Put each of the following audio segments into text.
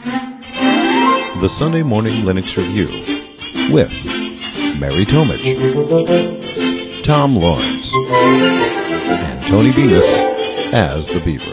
The Sunday Morning Linux Review with Mary Tomich, Tom Lawrence, and Tony Bemis as the Beaver.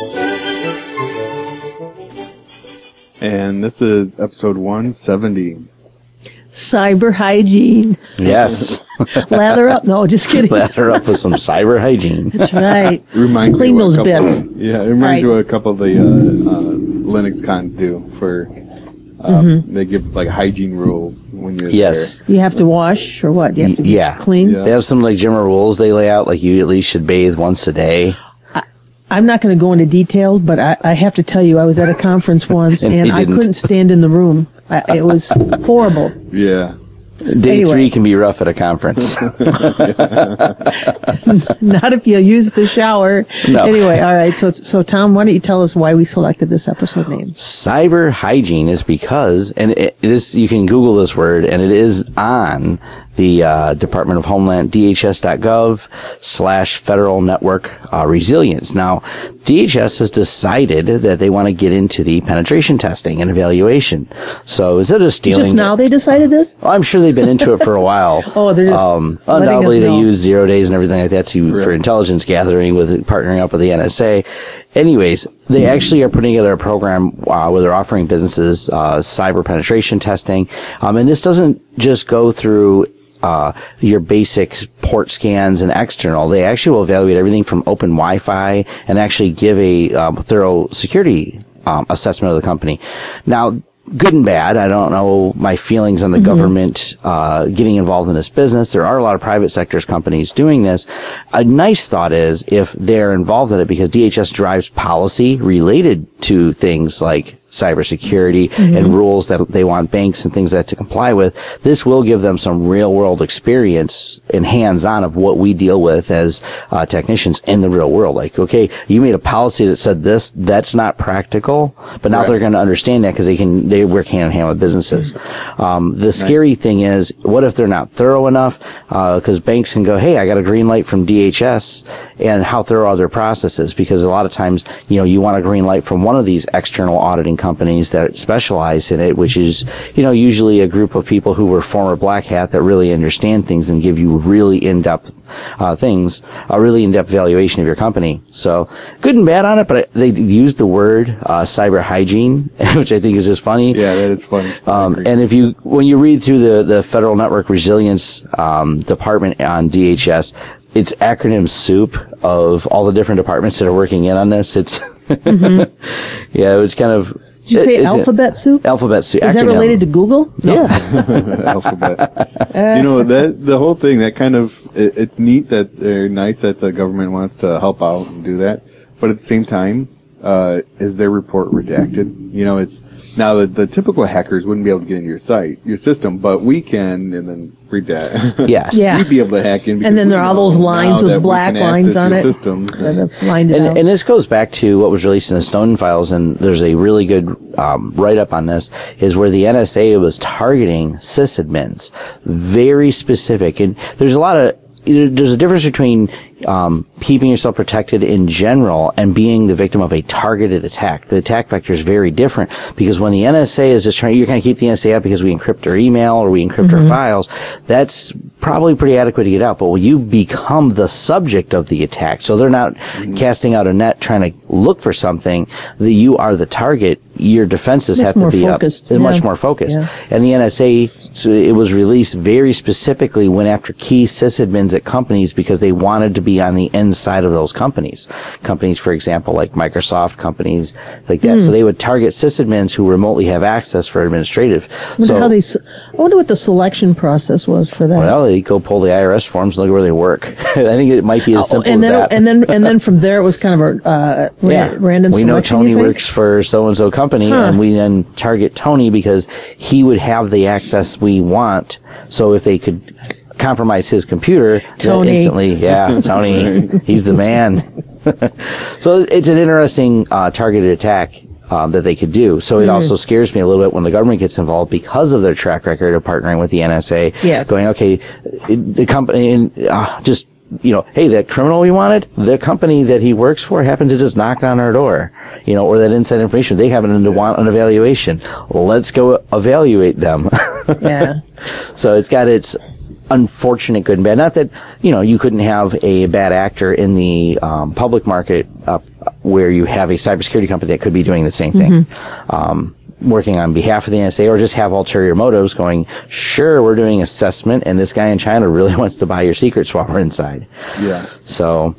And this is episode 170. Cyber hygiene. Yes. Lather up. No, just kidding. Lather up with some cyber hygiene. That's right. Reminds Clean me those what a couple, bits. Yeah, it reminds me what a couple of the Linux cons do for. They give like hygiene rules when you're Yes. You have to wash or what? You have to Yeah. clean? Yeah. They have some like general rules they lay out, like you at least should bathe once a day. I'm not going to go into detail, but I have to tell you, I was at a conference once And and he I didn't. couldn't stand in the room. It was horrible. there. Yeah. Day Anyway. 3 can be rough at a conference. Not if you use the shower. No. Anyway, all right. So Tom, why don't you tell us why we selected this episode name? Cyber hygiene is because, and it is, you can Google this word, and it is on the Department of Homeland, DHS.gov/Federal Network Resilience. Now, DHS has decided that they want to get into the penetration testing and evaluation. So instead of stealing... Just now they decided this? I'm sure they've been into it for a while. Oh, they're just undoubtedly letting us they know. use 0 days and everything like that for intelligence gathering, with partnering up with the NSA. Anyways, they actually are putting together a program where they're offering businesses cyber penetration testing, and this doesn't just go through your basic port scans and external. They actually will evaluate everything from open Wi-Fi and actually give a thorough security assessment of the company. Now, good and bad. I don't know my feelings on the government getting involved in this business. There are a lot of private sectors companies doing this. A nice thought is if they're involved in it, because DHS drives policy related to things like cybersecurity and rules that they want banks and things like that to comply with. This will give them some real world experience and hands-on of what we deal with as technicians in the real world. Like, okay, you made a policy that said this, that's not practical, but now they're going to understand that because they work hand in hand with businesses. The scary thing is, what if they're not thorough enough? Because banks can go, hey, I got a green light from DHS, and how thorough are their processes? Because a lot of times, you want a green light from one of these external auditing companies that specialize in it, which is, usually a group of people who were former black hat that really understand things and give you really in-depth things, a really in-depth valuation of your company. So good and bad on it, but they use the word cyber hygiene, which I think is just funny. Yeah, that is funny. And when you read through the Federal Network Resilience Department on DHS, it's acronym soup of all the different departments that are working in on this. It's yeah, it was kind of. Did you say alphabet soup? Alphabet soup. Is that acronym. related to Google? No. Yeah. Alphabet. The whole thing, that kind of, it's neat that they're nice that the government wants to help out and do that, but at the same time, is their report redacted? It's now the typical hackers wouldn't be able to get into your system, but we can, and then read that. Yes. Yeah. We'd be able to hack in. And then there are all those lines, those black lines on it. Systems That have lined it out. And this goes back to what was released in the Snowden files, and there's a really good write-up on this, is where the NSA was targeting sysadmins. Very specific. And there's a difference between keeping yourself protected in general and being the victim of a targeted attack. The attack vector is very different, because when the NSA is just you're going to keep the NSA out because we encrypt our email or we encrypt our files, that's probably pretty adequate to get out. But when you become the subject of the attack, so they're not casting out a net trying to look for something, that you are the target, your defenses have to be focused. up. They're much more focused. Yeah. And the NSA, so it was released very specifically, went after key sysadmins at companies because they wanted to be on the inside of those companies. Companies, for example, like Microsoft, companies like that. So they would target sysadmins who remotely have access for administrative. I wonder what the selection process was for that. Well, they go pull the IRS forms and look where they work. I think it might be as simple as that. And then from there it was kind of a random We know selection, Tony you think? works for so-and-so company, and we then target Tony because he would have the access we want. So if they could compromise his computer, Tony. then instantly, Tony, he's the man. So it's an interesting targeted attack that they could do. So it also scares me a little bit when the government gets involved because of their track record of partnering with the NSA. Yes. Going, okay, the company, just hey, that criminal we wanted, the company that he works for happened to just knock on our door, or that inside information, they happen to want an evaluation. Let's go evaluate them. Yeah. So it's got its unfortunate good and bad. Not that, you couldn't have a bad actor in the public market where you have a cybersecurity company that could be doing the same thing. Working on behalf of the NSA, or just have ulterior motives going, sure, we're doing assessment and this guy in China really wants to buy your secrets while we're inside. Yeah. So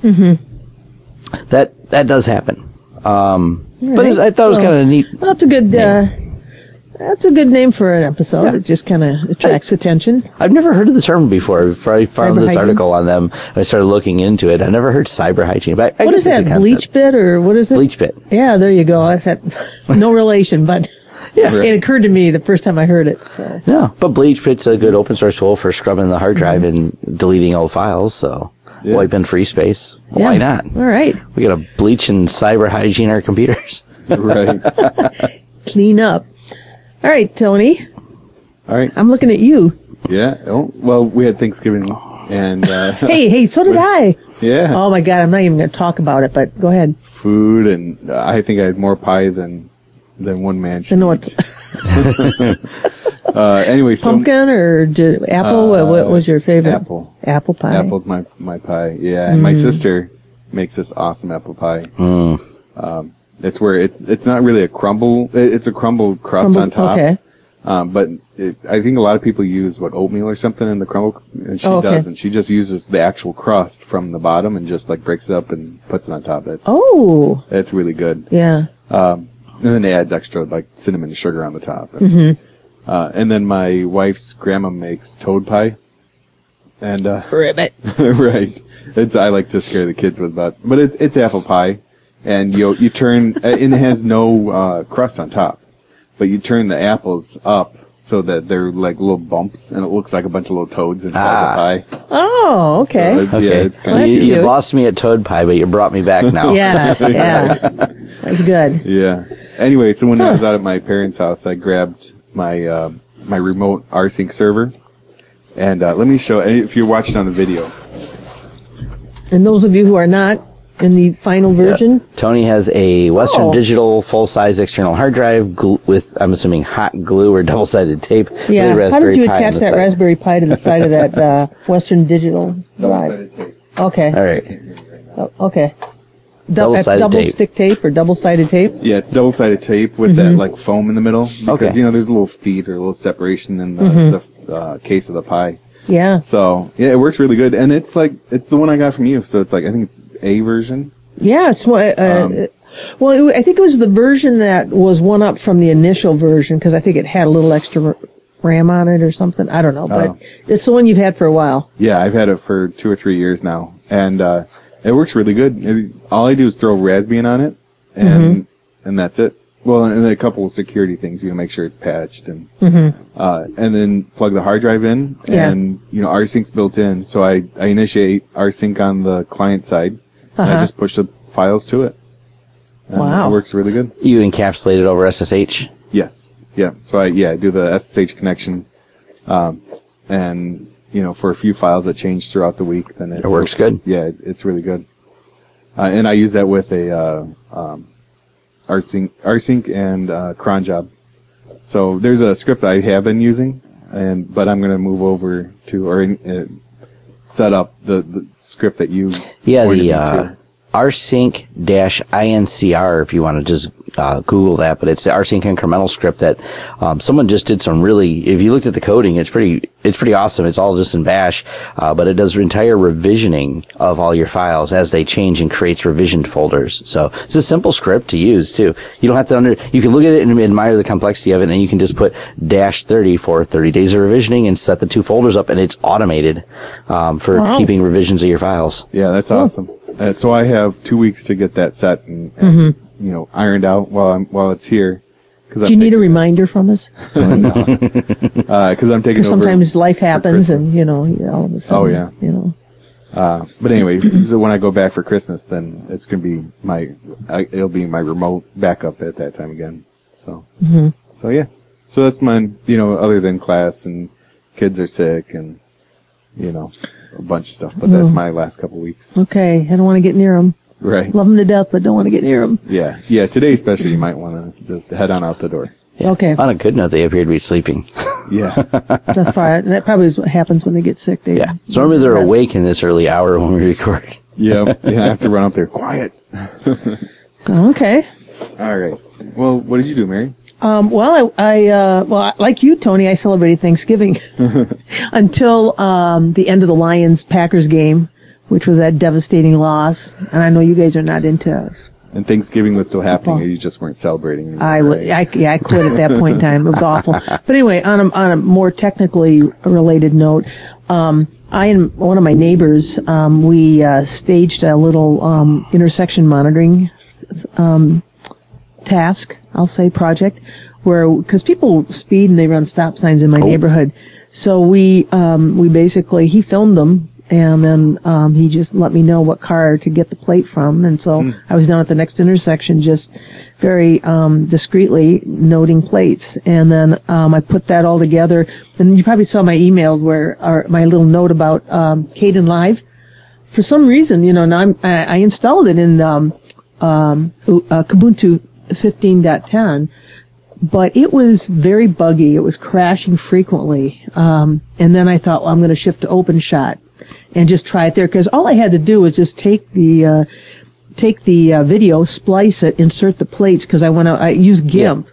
that does happen. But I thought it was kind of neat. Well, that's a good name for an episode. Yeah. It just kind of attracts attention. I've never heard of the term before. Before I found this Cyber hygiene? article on them, I started looking into it. I never heard cyber hygiene. But I What guess is it's a that, good concept. bleach bit, or what is it? Bleach bit. Yeah, there you go. I thought, no relation, but Yeah. it occurred to me the first time I heard it. So. Yeah, but Bleach Bit's a good open source tool for scrubbing the hard drive and deleting old files. So wiping free space. Why Yeah. not? All right. We got to bleach and cyber hygiene our computers. Right. Clean up. All right, Tony. All right. I'm looking at you. Yeah. Oh, well, we had Thanksgiving, and Hey, so did I. yeah, Oh, my God. I'm not even going to talk about it, but go ahead. food, and I think I had more pie than one man should I know what. eat. Anyway, so Pumpkin or apple? What was your favorite? apple. Apple pie. Apple's my pie. Yeah, and my sister makes this awesome apple pie. It's where it's not really a crumble. It's a crumble crust on top. Okay. But I think a lot of people use oatmeal or something in the crumble, and she Okay. doesn't. She just uses the actual crust from the bottom and just breaks it up and puts it on top. Oh, That's really good. yeah. And then it adds extra cinnamon and sugar on the top. And then my wife's grandma makes toad pie. And Ribbit. right, I like to scare the kids with that, but it's apple pie, and you turn and it has no crust on top, but you turn the apples up so that they're like little bumps, and it looks like a bunch of little toads inside the pie. Oh, okay. So yeah, Okay. it's kind Well, of that's You cute. lost me at Toad Pie, but you brought me back now. Yeah, yeah. That's good. yeah. Anyway, so when I was out at my parents' house, I grabbed my my remote rsync server, and let me show. If you're watching on the video, And those of you who are not in the final version, Tony has a Western Oh. Digital full-size external hard drive with, I'm assuming, hot glue or double-sided tape. yeah. with a How did you Raspberry Pi on attach the that side. Raspberry Pi to the side of that Western Digital drive? Okay. All right. Okay. Double-sided double tape. stick tape or double-sided tape? yeah, it's double-sided tape with that foam in the middle, because Okay. there's a little feet or a little separation in the case of the pie. Yeah. So yeah, it works really good, and it's the one I got from you. So it's I think it's a version. Yeah, it's well, I think it was the version that was one up from the initial version because I think it had a little extra RAM on it or something. I don't know, but Oh. it's the one you've had for a while. Yeah, I've had it for 2 or 3 years now, and it works really good. All I do is throw Raspbian on it, and that's it. Well, and then a couple of security things, make sure it's patched, and then plug the hard drive in, Yeah. and rsync's built in, so I initiate rsync on the client side, and I just push the files to it. And Wow. it works really good. You encapsulate it over SSH? Yes. Yeah. So I do the SSH connection, and for a few files that change throughout the week, then It works good. Yeah, it's really good. And I use that with a rsync and cron job. So there's a script I have been using, but I'm going to move over to set up the script that you Yeah, pointed the me to. rsync-incr, if you want to just Google that, but it's the rsync incremental script that someone just did some really, if you looked at the coding, it's pretty awesome. It's all just in Bash, but it does entire revisioning of all your files as they change and creates revisioned folders. So it's a simple script to use too. You don't have to you can look at it and admire the complexity of it, and you can just put -30 for 30 days of revisioning and set the two folders up, and it's automated for keeping revisions of your files. Yeah, that's awesome. So I have 2 weeks to get that set and ironed out while it's here. Do you need a reminder from us? Because I'm taking Because over. sometimes life happens Christmas. and, all of a sudden. Oh, yeah. But anyway, so when I go back for Christmas, then it's going to be it'll be my remote backup at that time again. So, so yeah. So that's mine, other than class and kids are sick and, a bunch of stuff, but that's my last couple weeks. Okay, I don't want to get near them. Right. Love them to death, but don't want to get near them. Yeah. Yeah, today especially you might want to just head on out the door. Okay. On a good note, they appear to be sleeping. Yeah. That's fine. That probably is what happens when they get sick. They Yeah. So normally they're awake in this early hour when we record. Yeah. I have to run up there. Quiet. So, okay. All right. Well, what did you do, Mary? Well, I like you, Tony, I celebrated Thanksgiving until the end of the Lions-Packers game, which was that devastating loss. And I know you guys are not into us. And Thanksgiving was still happening, and you just weren't celebrating anymore, I quit at that point in time. It was awful. But anyway, on a more technically related note, I and one of my neighbors, we staged a little intersection monitoring task, I'll say, project, because people speed and they run stop signs in my neighborhood. So we basically, he filmed them, and then he just let me know what car to get the plate from. And so I was down at the next intersection just very discreetly noting plates. And then I put that all together. And you probably saw my emails or my little note about Kdenlive. For some reason, now I installed it in Kubuntu 15.10, but it was very buggy. It was crashing frequently. And then I thought, well, I'm going to shift to OpenShot and just try it there, because all I had to do was just take the video, splice it, insert the plates, because I use GIMP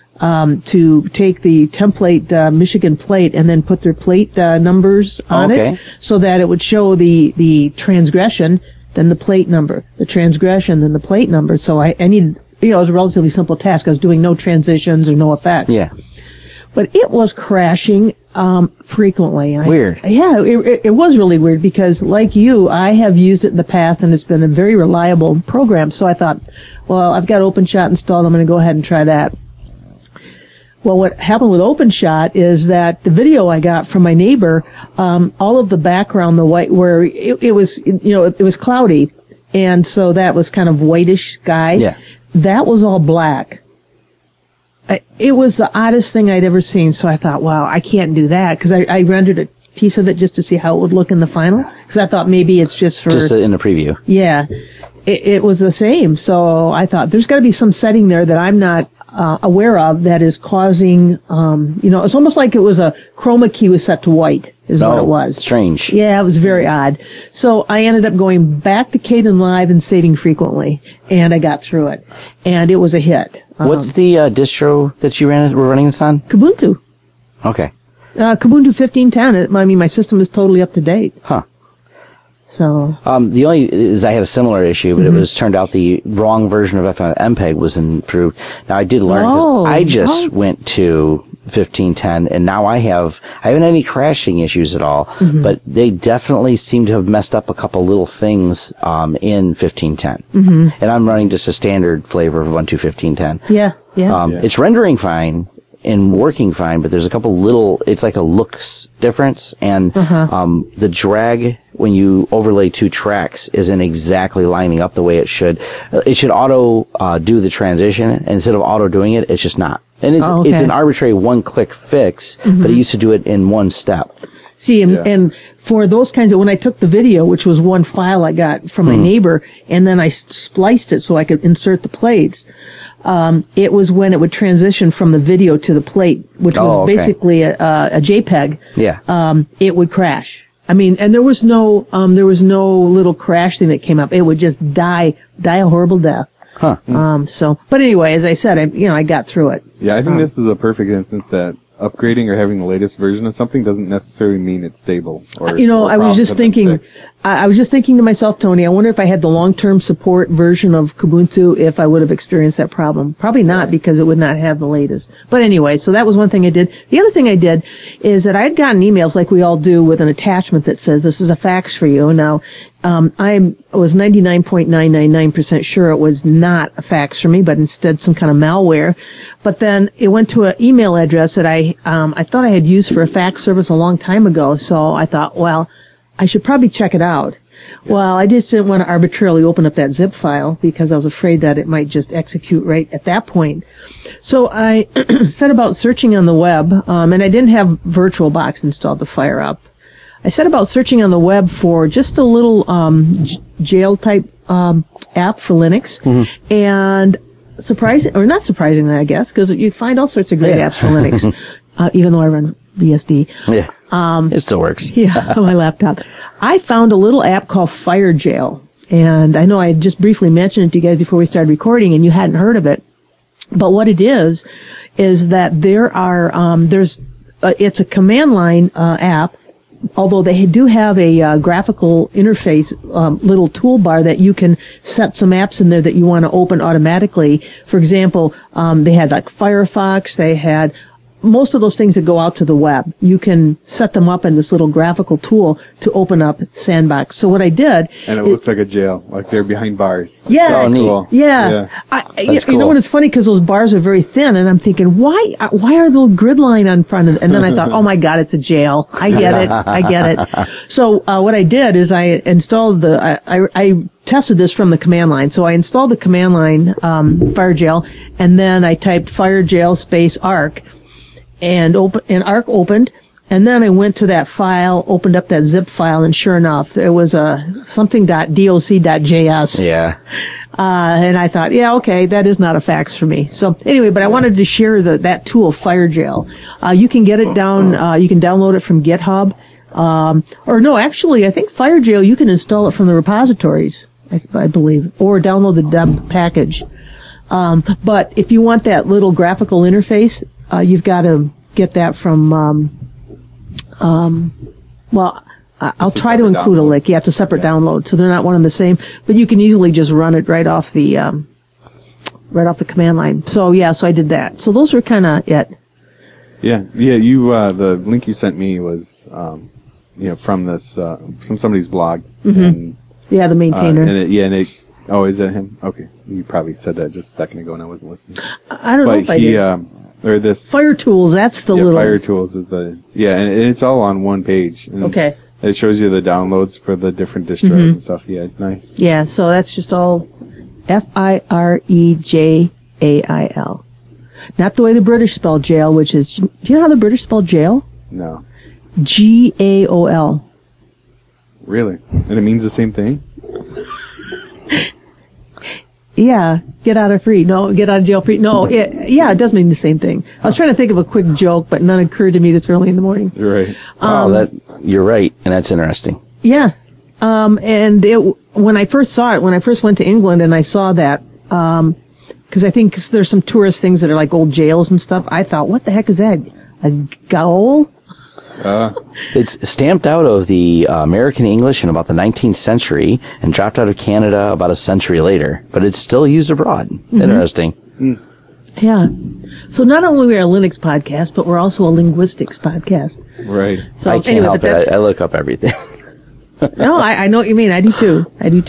to take the template Michigan plate and then put their plate numbers on it, so that it would show the transgression, then the plate number, the transgression, then the plate number. So I needed, it was a relatively simple task. I was doing no transitions or no effects. Yeah. But it was crashing frequently. Weird. It was really weird, because, like you, I have used it in the past, and it's been a very reliable program. So I thought, well, I've got OpenShot installed. I'm going to go ahead and try that. Well, what happened with OpenShot is that the video I got from my neighbor, all of the background, the white, where it was, it was cloudy, and so that was kind of whitish sky. Yeah. That was all black. It was the oddest thing I'd ever seen. So I thought, wow, I can't do that, because I rendered a piece of it just to see how it would look in the final, because I thought maybe it's just in the preview. Yeah, it was the same. So I thought there's got to be some setting there that I'm not aware of that is causing, it's almost like it was a chroma key was set to white is what it was. Strange. Yeah, it was very odd. So I ended up going back to Kdenlive and saving frequently, and I got through it, and it was a hit. What's the distro that you were running this on? Kubuntu. Okay. Kubuntu 15.10. My system is totally up to date. Huh. So. The only is I had a similar issue, but it was turned out the wrong version of FFmpeg was improved. Now I did learn, because I just went to 15.10, and now I haven't had any crashing issues at all, but they definitely seem to have messed up a couple little things in 15.10. And I'm running just a standard flavor of Ubuntu 15.10. Yeah. It's rendering fine and working fine, but there's a couple little, it's like a looks difference, and the drag when you overlay two tracks isn't exactly lining up the way it should. It should auto do the transition, and instead of auto doing it, it's just not. And it's an arbitrary one-click fix, but it used to do it in one step. See, and for those kinds of, when I took the video, which was one file I got from my neighbor, and then I spliced it so I could insert the plates, it was when it would transition from the video to the plate, which was basically a JPEG. Yeah. It would crash. And there was no little crash thing that came up. It would just die a horrible death. Huh. But anyway, as I said, I got through it. Yeah, I think this is a perfect instance that upgrading or having the latest version of something doesn't necessarily mean it's stable. I was just thinking, to myself, Tony, I wonder if I had the long-term support version of Kubuntu, if I would have experienced that problem. Probably not, because it would not have the latest. But anyway, so that was one thing I did. The other thing I did is that I had gotten emails, like we all do, with an attachment that says, this is a fax for you. Now, I was 99.999% sure it was not a fax for me, but instead some kind of malware. But then it went to an email address that I thought I had used for a fax service a long time ago. So I thought, well, I should probably check it out. Yeah. Well, I just didn't want to arbitrarily open up that zip file, because I was afraid that it might just execute right at that point. So I set about searching on the web, and I didn't have VirtualBox installed to fire up. I set about searching on the web for just a little jail type app for Linux, and not surprisingly, I guess, because you find all sorts of great apps for Linux, even though I run BSD. Yeah, it still works. Yeah, on my laptop. I found a little app called FireJail, and I know I had just briefly mentioned it to you guys before we started recording, and you hadn't heard of it. But what it is that there are it's a command line app. Although they do have a graphical interface, little toolbar that you can set some apps in there that you want to open automatically. For example, they had like Firefox, they had most of those things that go out to the web. You can set them up in this little graphical tool to open up Sandbox. So what I did... And it looks like a jail, like they're behind bars. Yeah. Oh, neat. Cool. Yeah. You know what, it's funny because those bars are very thin, and I'm thinking, why are the grid line on front of it? And then I thought, oh my God, it's a jail. I get it. So what I did is I installed I tested this from the command line. So I installed the command line FireJail, and then I typed FireJail space arc, and arc opened. And then I went to that file, opened up that zip file, and sure enough, there was something.doc.js. Yeah. And I thought, yeah, okay, that is not a fax for me. So anyway, but I wanted to share that tool, FireJail. You can get it down, you can download it from GitHub. Or no, actually, I think FireJail, you can install it from the repositories, I believe, or download the deb package. But if you want that little graphical interface, you've got to get that from, I'll try to include a link. Yeah, it's a separate download, so they're not one and the same. But you can easily just run it right off the command line. So I did that. So those were kind of it. Yeah. You the link you sent me was from this from somebody's blog. And, yeah, the maintainer. Is that him? Okay, you probably said that just a second ago, and I wasn't listening. I don't know if I did. Or this FireTools, that's the little... FireTools is and it's all on one page. And okay. It shows you the downloads for the different distros and stuff. Yeah, it's nice. Yeah, so that's just all FireJail. Not the way the British spell jail, which is... Do you know how the British spell jail? No. GAOL. Really? And it means the same thing? Yeah, get out of jail free. No, it does mean the same thing. I was trying to think of a quick joke, but none occurred to me this early in the morning. You're right. You're right, and that's interesting. Yeah. And when I first saw it, when I first went to England and I saw that, because I think there's some tourist things that are like old jails and stuff, I thought, what the heck is that? A gaol? It's stamped out of the American English in about the 19th century and dropped out of Canada about a century later, but it's still used abroad. Interesting. Yeah. So not only are we a Linux podcast, but we're also a linguistics podcast. Right. So I can't help it. I look up everything. No, I know what you mean. I do too.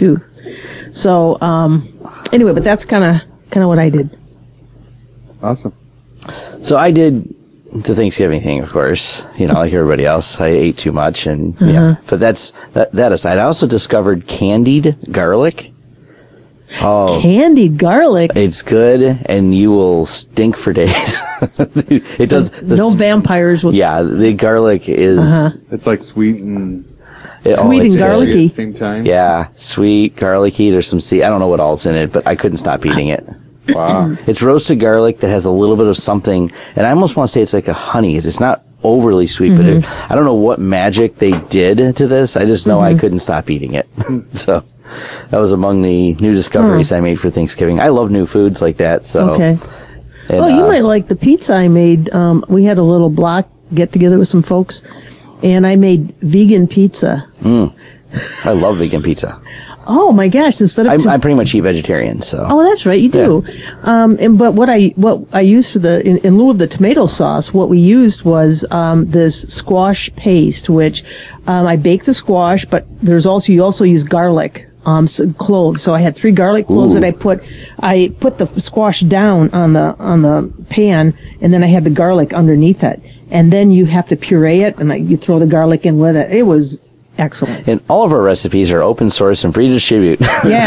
So anyway, but that's kind of what I did. Awesome. So I did the Thanksgiving thing, of course, like everybody else. I ate too much, and but that aside, I also discovered candied garlic. Oh, candied garlic! It's good, and you will stink for days. It does. No vampires will. Yeah, the garlic is. It's like sweet and. Sweet and garlicky. At the same time. Yeah, sweet, garlicky. There's some I don't know what all's in it, but I couldn't stop eating it. Wow. It's roasted garlic that has a little bit of something, and I almost want to say it's like a honey. It's not overly sweet, but I don't know what magic they did to this. I just know I couldn't stop eating it. So that was among the new discoveries I made for Thanksgiving. I love new foods like that. So okay. And, you might like the pizza I made. We had a little block get together with some folks, and I made vegan pizza. I love vegan pizza. Oh my gosh! Instead of I pretty much eat vegetarian, so. Oh, that's right, you do. Yeah. But what I used for in lieu of the tomato sauce, what we used was this squash paste, which I baked the squash, but you also use garlic, cloves. So I had 3 garlic cloves that I put the squash down on the pan, and then I had the garlic underneath it, and then you have to puree it, and you throw the garlic in with it. It was Excellent. And all of our recipes are open source and free to distribute.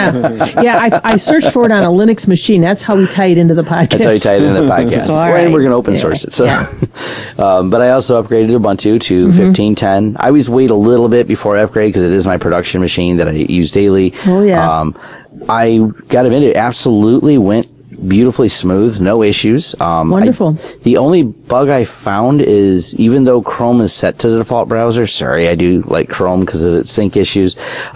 Yeah. I searched for it on a Linux machine. That's how we tie it into the podcast. That's how you tie it into the podcast. So, And we're going to open source it. So, but I also upgraded Ubuntu to 15.10. I always wait a little bit before I upgrade because it is my production machine that I use daily. Oh, yeah. I got to admit, it absolutely went beautifully smooth, no issues. Wonderful. The only bug I found is, even though Chrome is set to the default browser, sorry, I do like Chrome because of its sync issues,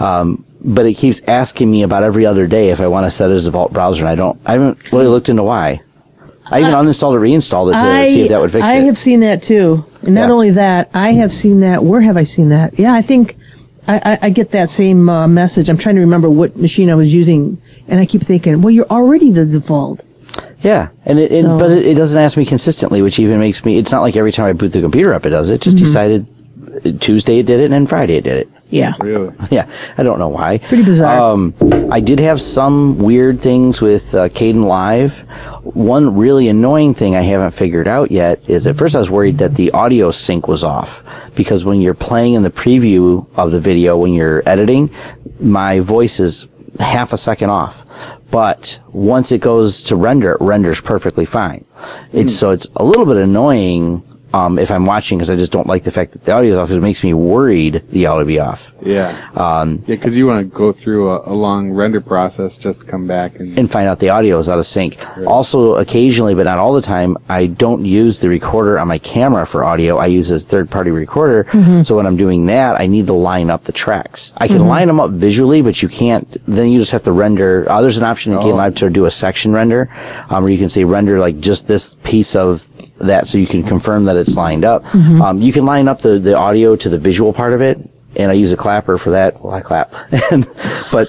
but it keeps asking me about every other day if I want to set it as default browser, and I haven't really looked into why. I even uninstalled it, reinstalled it to see if that would fix it. I have seen that too. And not only that, I have seen that. Where have I seen that? Yeah, I think I get that same message. I'm trying to remember what machine I was using. And I keep thinking, well, you're already the default. Yeah, and but it doesn't ask me consistently, which even makes me. It's not like every time I boot the computer up, it does it. Just decided Tuesday it did it, and then Friday it did it. Yeah, Really? Yeah, I don't know why. pretty bizarre. I did have some weird things with Caden Live. One really annoying thing I haven't figured out yet is, at first I was worried that the audio sync was off, because when you're playing in the preview of the video, when you're editing, my voice is half a second off, but once it goes to render, it renders perfectly fine. So it's a little bit annoying if I'm watching, because I just don't like the fact that the audio is off, because it makes me worried the audio will be off. Yeah. Because you want to go through a long render process just to come back and find out the audio is out of sync. Right. Also, occasionally, but not all the time, I don't use the recorder on my camera for audio. I use a third-party recorder. So when I'm doing that, I need to line up the tracks. I can line them up visually, but you can't. Then you just have to render. There's an option in Caden Live to do a section render, where you can say render like just this piece of that, so you can confirm that it's lined up. You can line up the audio to the visual part of it, and I use a clapper for that. Well, I clap. But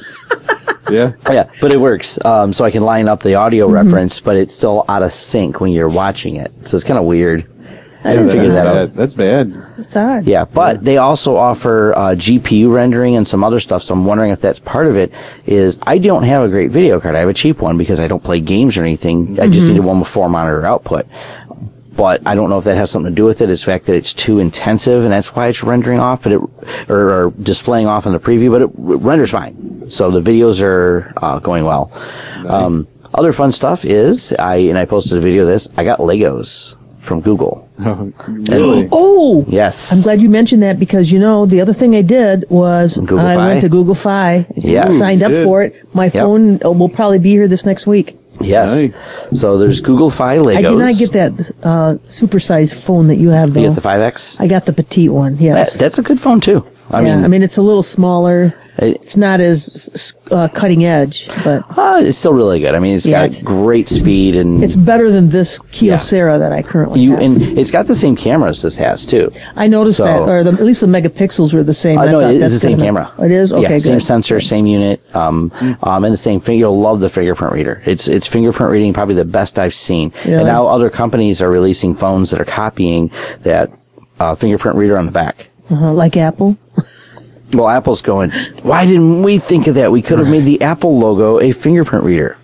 but it works. So I can line up the audio reference, but it's still out of sync when you're watching it. So it's kind of weird. I haven't figured that out. That's bad. It's odd. Yeah, but they also offer GPU rendering and some other stuff, so I'm wondering if that's part of it. Is I don't have a great video card. I have a cheap one because I don't play games or anything. I just needed one with 4-monitor output. But I don't know if that has something to do with it. It's the fact that it's too intensive, and that's why it's rendering off, but or displaying off in the preview, but it renders fine. So the videos are going well. Nice. Other fun stuff is, I posted a video of this, I got Legos from Google. Really? Oh! Yes. I'm glad you mentioned that, because, the other thing I did was I went to Google Fi. Yes. Signed up for it. My phone will probably be here this next week. Yes. Nice. So there's Google Fi Legos. I did not get that supersized phone that you have, though. You get the 5X? I got the petite one, yes. That's a good phone, too. I mean, it's a little smaller. It's not as cutting edge, but it's still really good. I mean, it's got great speed, and it's better than this Kyocera that I currently have. And it's got the same cameras this has too. I noticed that, or at least the megapixels were the same. No, it's the same camera. It is? Okay, yeah, good. Same sensor, same unit, and the same thing. You'll love the fingerprint reader. It's fingerprint reading, probably the best I've seen. Really? And now other companies are releasing phones that are copying that fingerprint reader on the back. Like Apple. Well, Apple's going, why didn't we think of that? We could have made the Apple logo a fingerprint reader.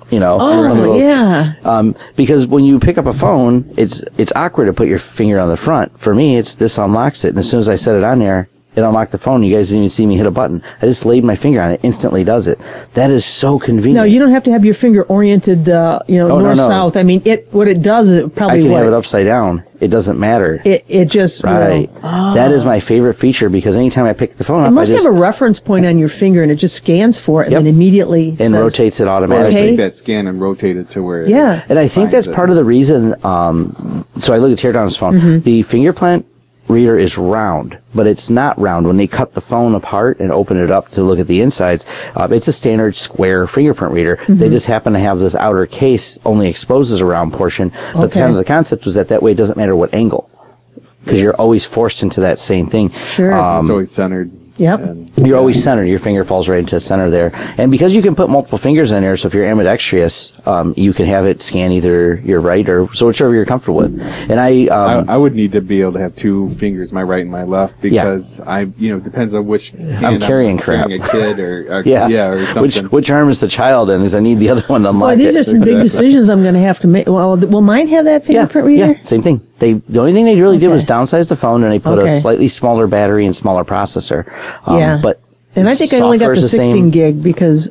Because when you pick up a phone, it's awkward to put your finger on the front. For me, this unlocks it, and as soon as I set it on there, it unlocked the phone. You guys didn't even see me hit a button. I just laid my finger on it, instantly does it. That is so convenient. No, you don't have to have your finger oriented, north-south. I mean, what it does, it probably I can have it upside down. It doesn't matter. It just right. That is my favorite feature, because anytime I pick the phone up, it must have a reference point on your finger, and it just scans for it, and then immediately and rotates it automatically. Take that scan and rotate it to where. And I think that's part of the reason. So I look at Teardown's phone. The fingerprint reader is round, but it's not round. When they cut the phone apart and open it up to look at the insides, it's a standard square fingerprint reader. They just happen to have this outer case only exposes a round portion, but kind of the concept was that way it doesn't matter what angle, because you're always forced into that same thing. Sure. It's always centered. Yep. You're always centered. Your finger falls right into the center there. And because you can put multiple fingers in there, so if you're ambidextrous, you can have it scan either your right or so whichever you're comfortable with. And I would need to be able to have two fingers, my right and my left, because depends on which hand I'm carrying crap. A kid or or something. Which arm is the child in? Because I need the other one to unlock these are some big decisions I'm going to have to make. Well, will mine have that fingerprint reader? Yeah, same thing. The only thing they really did was downsize the phone, and they put a Okay. slightly smaller battery and smaller processor. Yeah. But And I think I only got the software's 16 gig because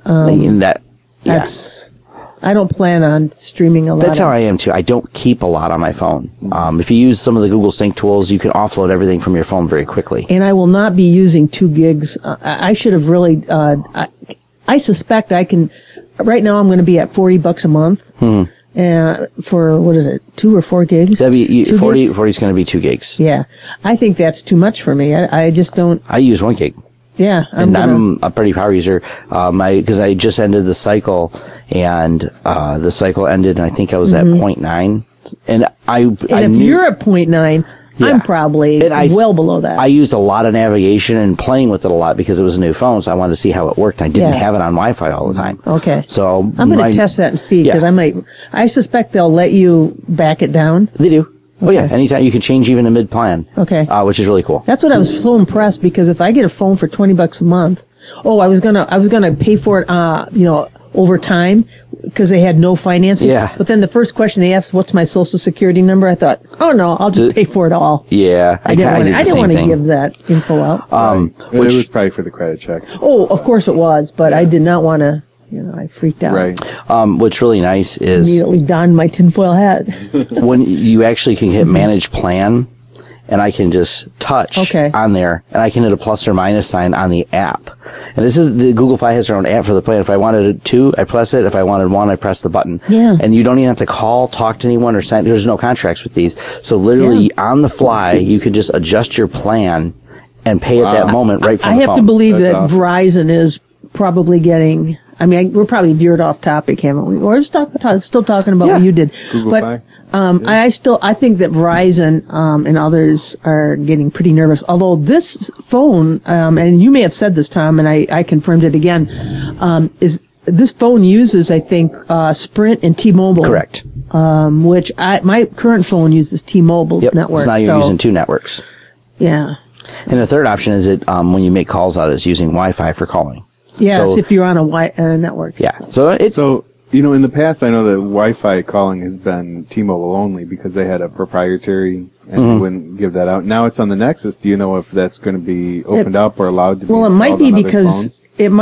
that's I don't plan on streaming a lot. That's how I am too. I don't keep a lot on my phone. If you use some of the Google Sync tools, you can offload everything from your phone very quickly. And I will not be using 2 gigs. I should have really. I suspect I can. Right now, I'm going to be at $40 a month. For what is it, 2 or 4 gigs? 40 gigs? 40 is going to be 2 gigs. Yeah, I think that's too much for me. I just don't. I use 1 gig. Yeah, I'm a pretty power user. Because I just ended the cycle, and the cycle ended, and I think I was at 0.9. And if you're at 0.9, Yeah. I'm probably well below that. I used a lot of navigation and playing with it a lot because it was a new phone, so I wanted to see how it worked. I didn't have it on Wi-Fi all the time. Okay. So I'm going to test that and see, because I suspect they'll let you back it down. They do. Okay. Oh yeah, anytime you can change even a mid-plan. Okay. Which is really cool. That's what I was so impressed, because if I get a phone for $20 a month, I was gonna pay for it, over time, because they had no financing. Yeah. But then the first question they asked, "What's my social security number?" I thought, "Oh no, I'll just pay for it all." Yeah. I didn't want to give that info out. Which it was probably for the credit check. Oh, of course it was, but I did not want to. I freaked out. Right. What's really nice is Immediately donned my tinfoil hat. when you actually can hit manage plan, and I can just touch on there, and I can hit a plus or minus sign on the app. And this is the Google Fi has their own app for the plan. If I wanted 2, I press it. If I wanted 1, I press the button. Yeah. And you don't even have to call, talk to anyone, or sign. There's no contracts with these. So literally on the fly, you can just adjust your plan and pay at that moment right from the phone. I have to believe That's that awesome. Verizon is probably getting. I mean, we're probably veered off topic, haven't we? We're still talking about what you did. Google but Fi? I think that Verizon and others are getting pretty nervous. Although this phone, and you may have said this, Tom, and I confirmed it again, is this phone uses, I think, Sprint and T-Mobile. Correct. Which my current phone uses T-Mobile's network. So now you're using 2 networks. Yeah. And the third option is when you make calls out, is using Wi-Fi for calling. Yes, So- if you're on a network. Yeah. So it's in the past, I know that Wi-Fi calling has been T-Mobile only because they had a proprietary and they wouldn't give that out. Now it's on the Nexus. Do you know if that's going to be opened up or allowed to be Well, it might installed be on other phones?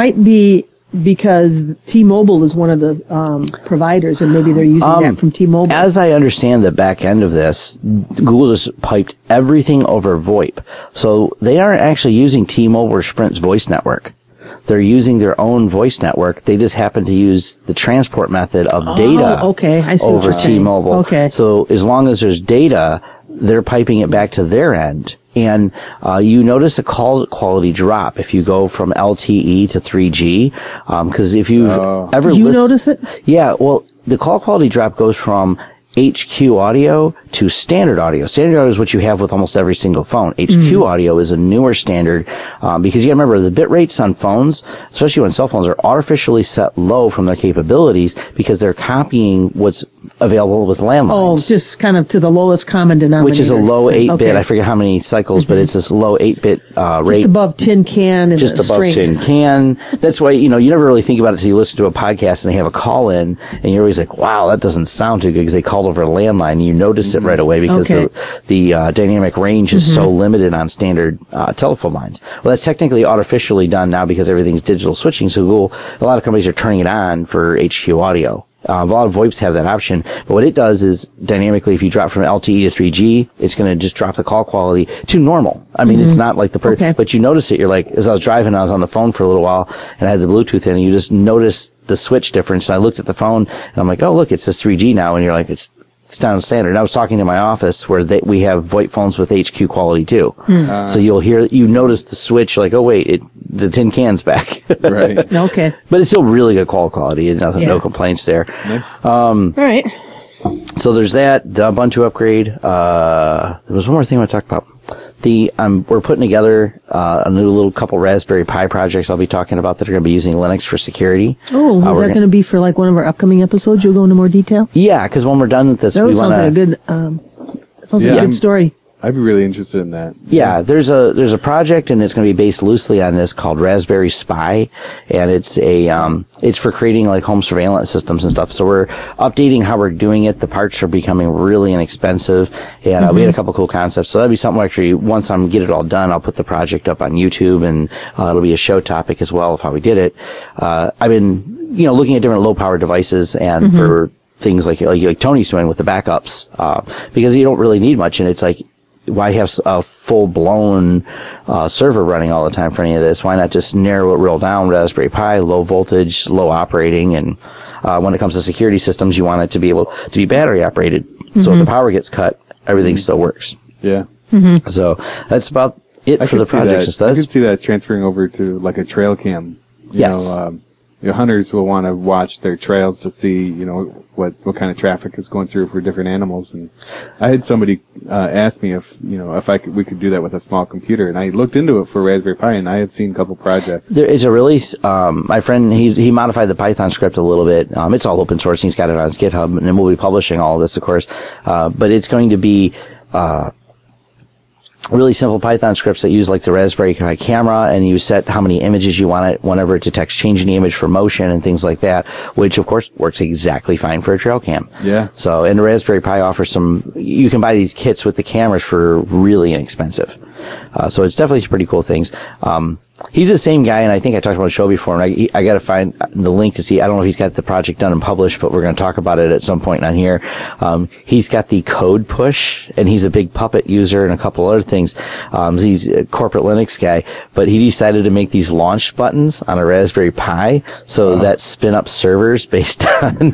because T-Mobile is one of the providers, and maybe they're using that from T-Mobile. As I understand the back end of this, Google just piped everything over VoIP. So they aren't actually using T-Mobile or Sprint's voice network. They're using their own voice network. They just happen to use the transport method of data I see what over you're saying. T-Mobile. Okay. So as long as there's data, they're piping it back to their end. And you notice a call quality drop if you go from LTE to 3G. Because if you've ever Did you notice it? Yeah, well, the call quality drop goes from HQ audio to standard audio. Standard audio is what you have with almost every single phone. HQ audio is a newer standard because you gotta remember the bit rates on phones, especially when cell phones, are artificially set low from their capabilities because they're copying what's available with landlines. Oh, just kind of to the lowest common denominator. Which is a low 8-bit. Okay. I forget how many cycles, but it's this low 8-bit rate. Just above tin can and Just a above string. tin can. That's why, you never really think about it until you listen to a podcast and they have a call in and you're always like, wow, that doesn't sound too good because they called over a landline and you notice it right away because the dynamic range is so limited on standard telephone lines. Well, that's technically artificially done now because everything's digital switching. So Google, a lot of companies are turning it on for HQ audio. A lot of VoIPs have that option, but what it does is dynamically, if you drop from LTE to 3G, it's going to just drop the call quality to normal. I mean, it's not like but you notice it. You're like, as I was driving, I was on the phone for a little while and I had the Bluetooth in and you just notice the switch difference. And I looked at the phone and I'm like, oh, look, it says 3G now. And you're like, it's down standard. And I was talking to my office where we have VoIP phones with HQ quality too. So you notice the switch, like, oh wait, the tin can's back. Right. Okay. But it's still really good call quality and no complaints there. Nice. All right. So there's that, the Ubuntu upgrade. There was one more thing I want to talk about. We're putting together a new little couple Raspberry Pi projects I'll be talking about that are going to be using Linux for security. Oh, is that going to be for like one of our upcoming episodes? You'll go into more detail? Yeah, because when we're done with this, That we sounds want like a to... good, sounds like a good story. I'd be really interested in that. Yeah, there's a project, and it's going to be based loosely on this, called Raspberry Pi, and it's it's for creating like home surveillance systems and stuff. So we're updating how we're doing it. The parts are becoming really inexpensive, and we had a couple cool concepts. So that'd be something actually. Once I get it all done, I'll put the project up on YouTube, and it'll be a show topic as well of how we did it. I've been looking at different low power devices, and for things like Tony's doing with the backups, because you don't really need much, and it's like, why have a full-blown server running all the time for any of this? Why not just narrow it real down, Raspberry Pi, low voltage, low operating, and when it comes to security systems, you want it to be able to be battery operated. So if the power gets cut, everything still works. Yeah. So that's about it for the project. I can see that transferring over to like a trail cam. Yes. Hunters will want to watch their trails to see, what kind of traffic is going through for different animals. And I had somebody ask me if we could do that with a small computer, and I looked into it for Raspberry Pi, and I had seen a couple projects. There is a really my friend, he modified the Python script a little bit. It's all open source. He's got it on his GitHub, and then we'll be publishing all of this, of course. But it's going to be really simple Python scripts that use like the Raspberry Pi camera, and you set how many images you want it whenever it detects changing the image for motion and things like that, which of course works exactly fine for a trail cam. Yeah. So, and the Raspberry Pi offers you can buy these kits with the cameras for really inexpensive. So it's definitely some pretty cool things. He's the same guy, and I think I talked about the show before, and I got to find the link to see. I don't know if he's got the project done and published, but we're going to talk about it at some point on here. He's got the Code Push, and he's a big Puppet user and a couple other things. He's a corporate Linux guy, but he decided to make these launch buttons on a Raspberry Pi so that spin up servers based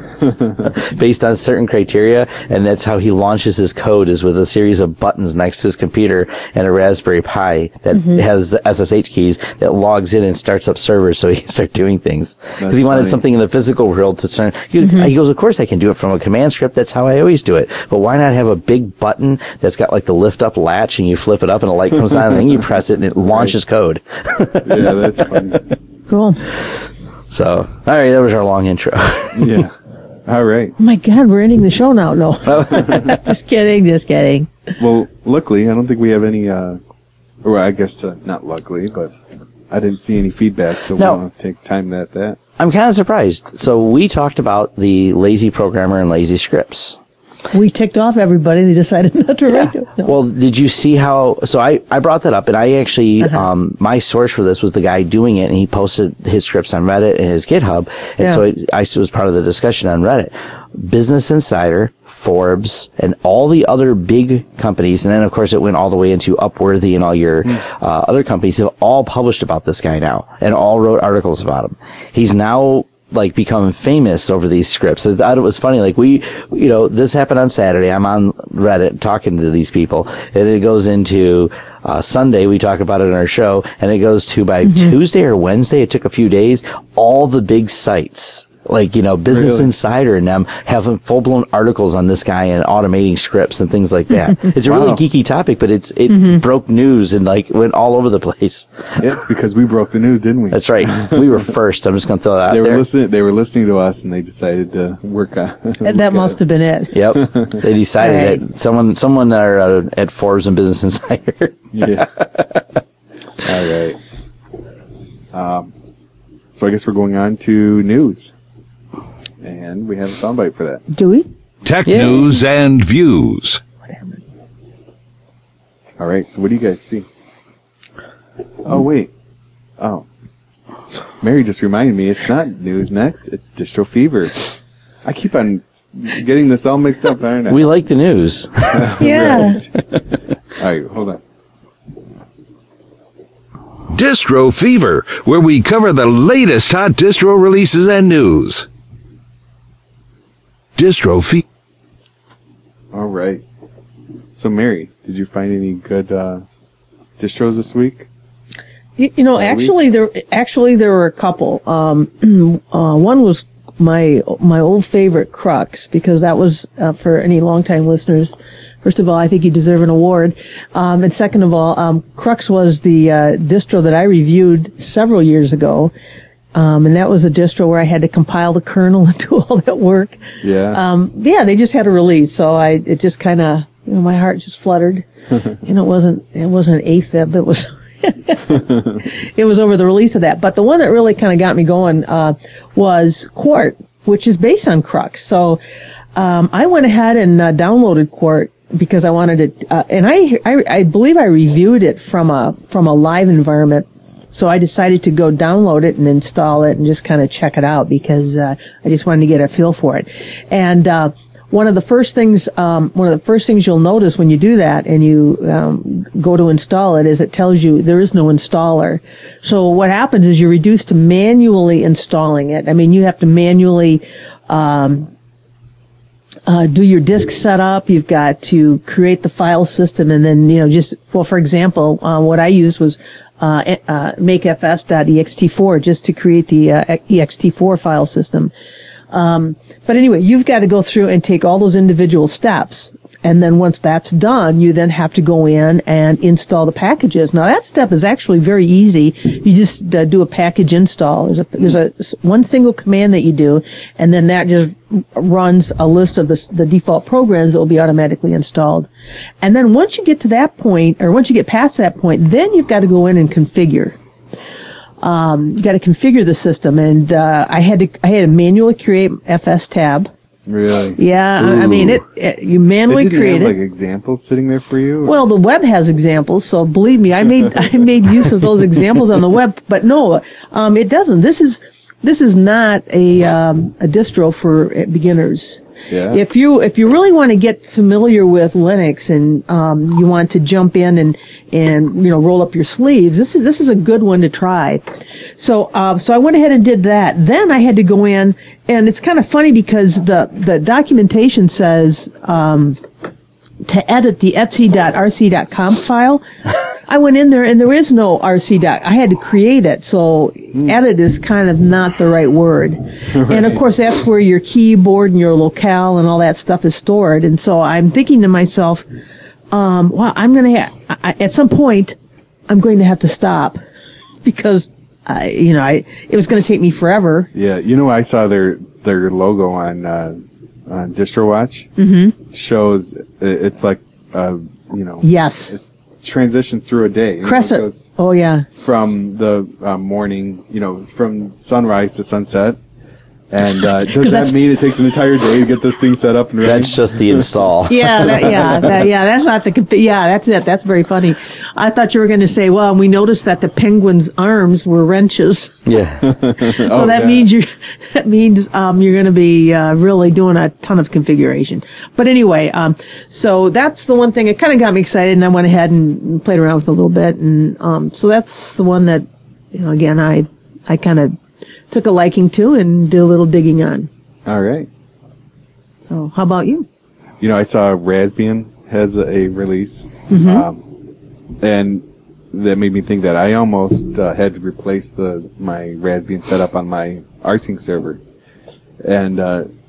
on certain criteria, and that's how he launches his code, is with a series of buttons next to his computer and a Raspberry Pi that has SSH keys that logs in and starts up servers so he can start doing things. Because he wanted something in the physical world to turn. He goes, of course I can do it from a command script. That's how I always do it. But why not have a big button that's got like the lift up latch, and you flip it up and a light comes on, and then you press it and it launches code. Yeah, that's funny. Cool. So, all right, that was our long intro. Yeah. All right. Oh my God, we're ending the show now. No. Just kidding. Well, luckily, I don't think we have any, or I guess not luckily, but I didn't see any feedback, so we'll take time at that. I'm kind of surprised. So we talked about the lazy programmer and lazy scripts. We ticked off everybody. They decided not to write it. No. Well, did you see how... So I brought that up, and I actually... my source for this was the guy doing it, and he posted his scripts on Reddit and his GitHub, and so I was part of the discussion on Reddit. Business Insider, Forbes, and all the other big companies, and then of course it went all the way into Upworthy and all your other companies, have all published about this guy now, and all wrote articles about him. He's now become famous over these scripts. I thought it was funny. This happened on Saturday. I'm on Reddit talking to these people, and it goes into Sunday. We talk about it in our show, and it goes to by Tuesday or Wednesday. It took a few days. All the big sites, Business Insider and them, having full-blown articles on this guy and automating scripts and things like that. It's a really geeky topic, but it broke news and went all over the place. Yeah, it's because we broke the news, didn't we? That's right. We were first. I'm just going to throw that out there. They were listening to us, and they decided to work on it. And that must have been it. Yep. They decided that someone there at Forbes and Business Insider. Yeah. All right. So I guess we're going on to news. And we have a soundbite for that. Do we? Tech news and views. All right. So what do you guys see? Oh, wait. Oh. Mary just reminded me it's not news next. It's Distro Fever. I keep on getting this all mixed up, aren't I? We like the news. Yeah. All right. Hold on. Distro Fever, where we cover the latest hot distro releases and news. Distro Fever. All right. So, Mary, did you find any good distros this week? Actually, there were a couple. One was my old favorite, Crux, because that was for any longtime listeners. First of all, I think you deserve an award. And second of all, Crux was the distro that I reviewed several years ago. And that was a distro where I had to compile the kernel and do all that work. Yeah. They just had a release, so it just kind of my heart just fluttered. And it wasn't an AFib. It was, it was over the release of that. But the one that really kind of got me going, was Quart, which is based on Crux. So, I went ahead and downloaded Quart because I wanted to, and I believe I reviewed it from a live environment. So I decided to go download it and install it and just kind of check it out because I just wanted to get a feel for it. And one of the first things you'll notice when you do that and you go to install it is it tells you there is no installer. So what happens is you're reduced to manually installing it. I mean, you have to manually do your disk setup. You've got to create the file system, and then for example, what I used was makefs.ext4 just to create the ext4 file system. But anyway, you've got to go through and take all those individual steps. And then once that's done, you then have to go in and install the packages. Now that step is actually very easy. You just do a package install. There's a one single command that you do, and then that just runs a list of the default programs that will be automatically installed. And then once you get to that point, or once you get past that point, then you've got to go in and configure. You got to configure the system, and I had to manually create FS tab. Really? Yeah, I mean, you manually create it. Like examples sitting there for you? Well, the web has examples, so believe me, I made use of those examples on the web. But no, it doesn't. This is not a distro for beginners. Yeah. If you really want to get familiar with Linux and you want to jump in and roll up your sleeves, this is a good one to try. So I went ahead and did that. Then I had to go in, and it's kind of funny because the documentation says to edit the etsy.rc.conf file. I went in there and there is no RC doc. I had to create it, so edit is kind of not the right word. Right. And of course, that's where your keyboard and your locale and all that stuff is stored. And so I'm thinking to myself, wow, at some point, I'm going to have to stop because, it was going to take me forever. Yeah, I saw their logo on DistroWatch. Mm-hmm. Shows it's like, Yes. It's transition through a day. Crescent. Oh, yeah. From the morning, from sunrise to sunset. And does that mean it takes an entire day to get this thing set up and ready? That's just the install. That's not the. That's very funny. I thought you were going to say, well, we noticed that the penguin's arms were wrenches. Yeah. So that means you're going to be really doing a ton of configuration. But anyway, so that's the one thing. It kind of got me excited, and I went ahead and played around with it a little bit, and so that's the one that, again, I kind of took a liking to and did a little digging on. All right. So how about you? I saw Raspbian has a release, and that made me think that I almost had to replace my Raspbian setup on my rsync server. And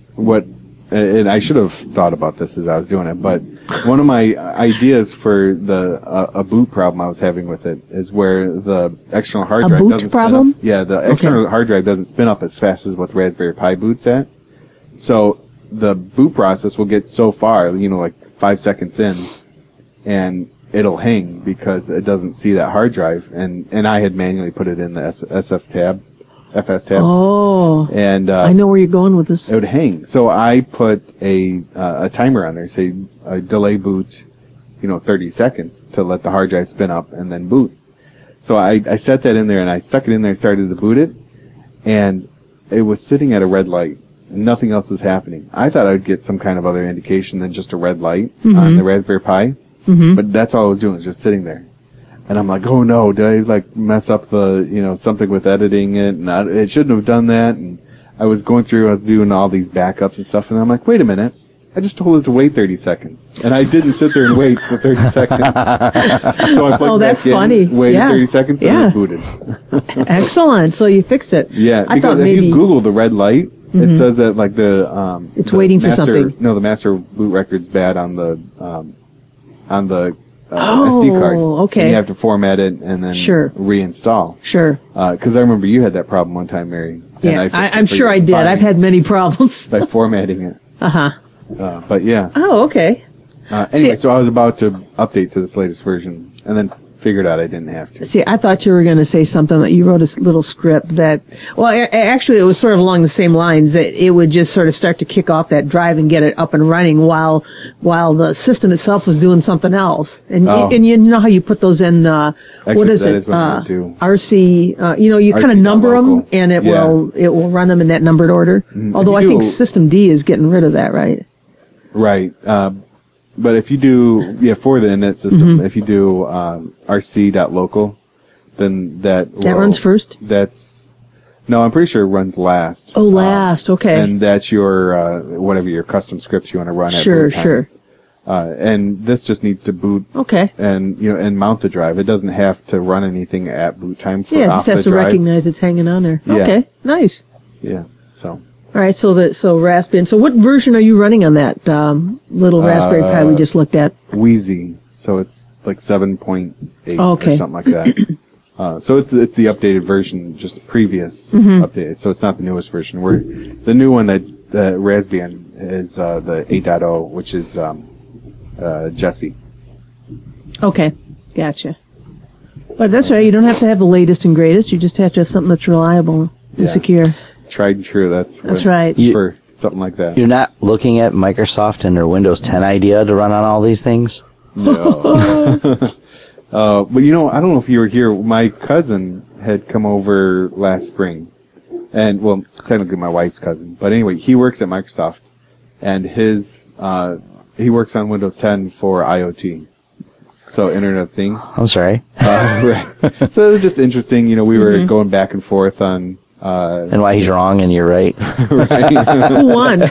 and I should have thought about this as I was doing it, but one of my ideas for a boot problem I was having with it is where the external hard drive doesn't spin up. Yeah, the external hard drive doesn't spin up as fast as what the Raspberry Pi boots at. So the boot process will get so far, like 5 seconds in, and it'll hang because it doesn't see that hard drive. And I had manually put it in the FS tab. Oh. And I know where you're going with this. It would hang. So I put a timer on there, say delay boot, 30 seconds to let the hard drive spin up and then boot. So I set that in there and I stuck it in there and started to boot it, and it was sitting at a red light. Nothing else was happening. I thought I'd get some kind of other indication than just a red light on the Raspberry Pi, but that's all I was doing, was just sitting there. And I'm like, oh no, did I mess up something with editing it? And it shouldn't have done that. And I was doing all these backups and stuff. And I'm like, wait a minute. I just told it to wait 30 seconds. And I didn't sit there and wait for 30 seconds. So I plugged that's back in, funny. waited 30 seconds, and it booted. Excellent. So you fixed it. Yeah, because if you Google the red light, it says that it's waiting for something. No, the master boot record's bad on the SD card. Okay. And you have to format it and then reinstall. Sure. Because I remember you had that problem one time, Mary. Yeah, I'm sure I did. I've had many problems by formatting it. Uh-huh. But yeah. Oh, okay. Anyway, so I was about to update to this latest version, and then figured out I didn't have to. See, I thought you were going to say something that you wrote a little script that, well, actually it was sort of along the same lines, that it would just sort of start to kick off that drive and get it up and running while the system itself was doing something else. And you know how you put those in, what is it? RC, you kind of number them and it will run them in that numbered order. Although I think System D is getting rid of that, right? Right. But if you do, for the internet system, if you do rc.local, then that runs first? No, I'm pretty sure it runs last. Oh, last, okay. And that's your, whatever your custom scripts you want to run at boot time. Sure. And this just needs to boot. Okay. And, and mount the drive. It doesn't have to run anything at boot time for it just has to recognize it's hanging on there. Yeah. Okay, nice. Yeah, so. All right, so Raspbian. So what version are you running on that little Raspberry Pi we just looked at? Wheezy. So it's like 7.8 okay. or something like that. So it's the updated version, just the previous updated. So it's not the newest version. The new one that Raspbian is the 8.0, which is Jessie. Okay, gotcha. But that's right. You don't have to have the latest and greatest. You just have to have something that's reliable and secure. Tried and true. That's right. For something like that. You're not looking at Microsoft and their Windows 10 idea to run on all these things? No. But I don't know if you were here. My cousin had come over last spring. And, well, technically my wife's cousin. But anyway, he works at Microsoft. And he works on Windows 10 for IoT. So Internet of Things. I'm sorry. Right. So it was just interesting. We were going back and forth on and why he's wrong and you're right. Right. Who won?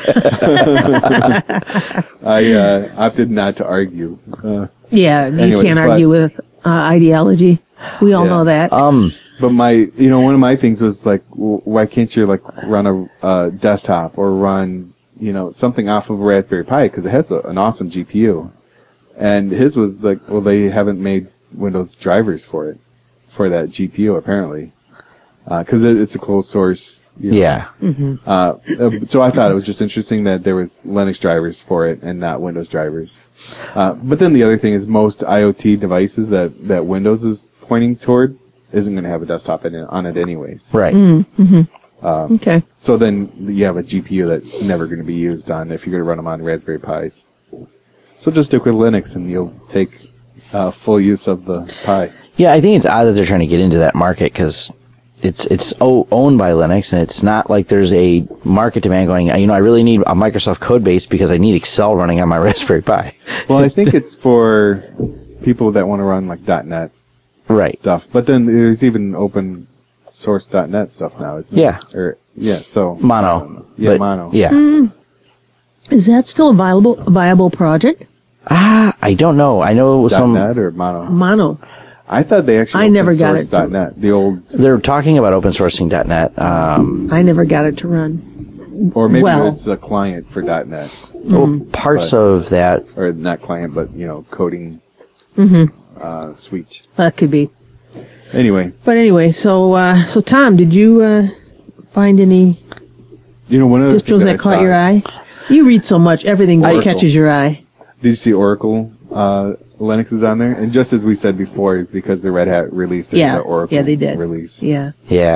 I opted not to argue. You can't argue with ideology. We all know that. But one of my things was like, why can't you run a desktop or run something off of a Raspberry Pi, because it has an awesome GPU. And his was like, well, they haven't made Windows drivers for that GPU apparently. Because it's a closed source. Yeah. So I thought it was just interesting that there was Linux drivers for it and not Windows drivers. But then the other thing is most IoT devices that Windows is pointing toward isn't going to have a desktop on it anyways. Right. Okay. So then you have a GPU that's never going to be used on if you're going to run them on Raspberry Pis. So just stick with Linux and you'll take full use of the Pi. Yeah, I think it's odd that they're trying to get into that market because it's owned by Linux, and it's not like there's a market demand going, I really need a Microsoft code base because I need Excel running on my Raspberry Pi. Well, I think it's for people that want to run .NET stuff. But then there's even open source .NET stuff now, isn't there? So Mono. Mono. Yeah. Is that still a viable project? I don't know. I know some .NET or Mono. Mono. I thought they actually I never got it to .NET, the old. They're talking about open sourcing .NET. I never got it to run. Or maybe it's a client for .NET. Well, parts of that, or not client, but coding suite. That could be. Anyway. So Tom, did you find any one of the distros that caught your eye? You read so much, everything just catches your eye. Did you see Oracle? Linux is on there, and just as we said before, because the Red Hat released there's an Oracle they did. release. Yeah.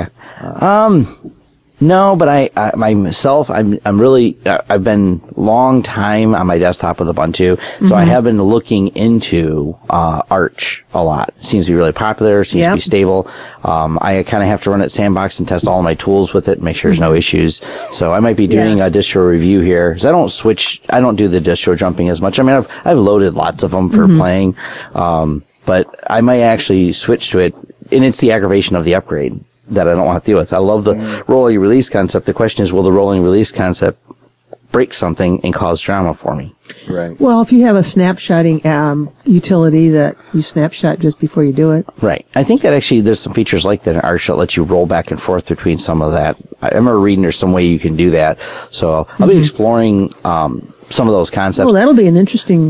No, but I myself, I'm really, I've been long time on my desktop with Ubuntu, so I have been looking into, Arch a lot. It seems to be really popular, seems to be stable. I kind of have to run it sandbox and test all my tools with it, make sure there's no issues. So I might be doing a distro review here, because I don't do the distro jumping as much. I mean, I've loaded lots of them for playing, but I might actually switch to it, and it's the aggravation of the upgrade that I don't want to deal with. I love the rolling release concept. The question is, will the rolling release concept break something and cause drama for me? Right. Well, if you have a snapshotting utility that you snapshot just before you do it. Right. I think that actually there's some features like that in Arch that let you roll back and forth between some of that. I remember reading there's some way you can do that. So I'll be exploring some of those concepts. Well, that'll be an interesting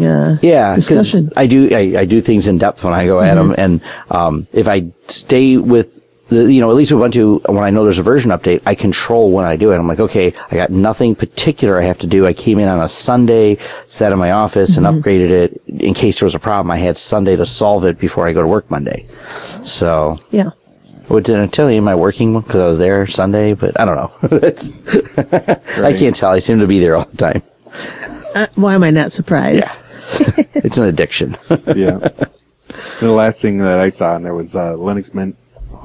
discussion. I do things in depth when I go at them, and if I stay with at least with Ubuntu, when I know there's a version update, I control when I do it. I'm like, okay, I got nothing particular I have to do. I came in on a Sunday, sat in my office and upgraded it. In case there was a problem, I had Sunday to solve it before I go to work Monday. So, Yeah. what did I tell you? Am I working because I was there Sunday? But I don't know. I can't tell. I seem to be there all the time. Why am I not surprised? Yeah. It's an addiction. Yeah. The last thing that I saw in there was Linux Mint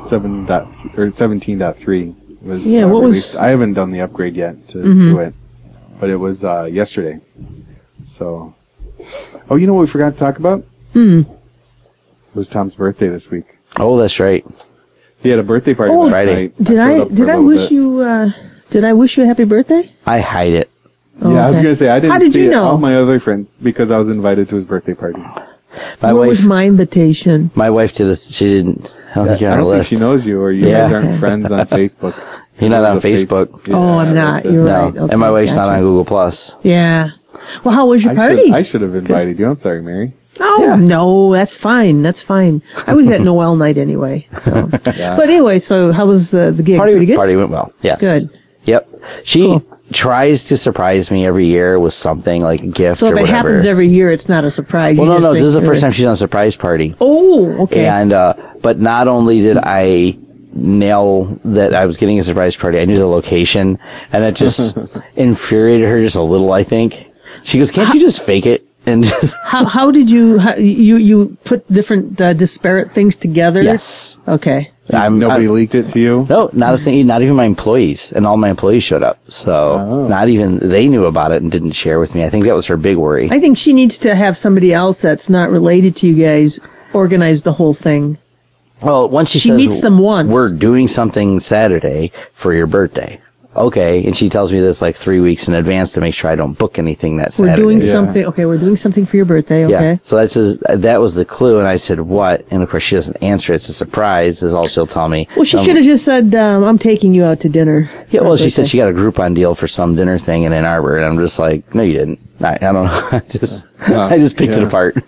17.3 was Yeah, what was- released. I haven't done the upgrade yet to do it, but it was yesterday. So, oh, you know what we forgot to talk about? It was Tom's birthday this week. Oh, that's right. He had a birthday party Oh, last Friday. night. Did showed up for a I little wish bit. you did I wish you a happy birthday? I hide it. Oh, Yeah, I was okay. going to say, I didn't How did see you it. know? All my other friends, because I was invited to his birthday party. My What wife, was my invitation? my wife did this. She didn't. I don't think you're I on the don't think list. she knows you, or you Yeah. guys aren't friends on Facebook. You're not on There's a Facebook. Yeah, Oh, I'm not. that's it. You're No, right. Okay, and my wife's not gotcha. on Google Plus. Yeah. Well, how was your party? I should have invited you. I'm sorry, Mary. Oh, no, that's fine. That's fine. I was at Noel night anyway. So. Yeah. But anyway, so how was the gig? Pretty good? Party went well. Yes. Good. Yep. She Cool. tries to surprise me every year with something like a gift So or if it whatever. happens every year, it's not a surprise. well, You no, just no. This think, is the first time she's done a surprise party. Oh, okay. And but not only did I nail that I was getting a surprise party, I knew the location, and it just infuriated her just a little. I think she goes, "Can't you just fake it?" And just How did you put different disparate things together? yes, Okay. Nobody leaked it to you? no, not even my employees, and all my employees showed up. So not even they knew about it and didn't share with me. I think that was her big worry. I think she needs to have somebody else that's not related to you guys organize the whole thing. Well, once she She says meets them once. we're doing something Saturday for your birthday. Okay, and she tells me this like 3 weeks in advance to make sure I don't book anything that We're Saturday. doing Yeah. something. Okay, we're doing something for your birthday. Okay. Yeah, so that was the clue, and I said, what? And of course she doesn't answer. It's a surprise, is all she'll tell me. Well, she should have just said, "I'm taking you out to dinner." Yeah, well, for she said birthday. she got a Groupon deal for some dinner thing in Ann Arbor, and I'm just like, no, you didn't. I don't know. I just picked it yeah. apart.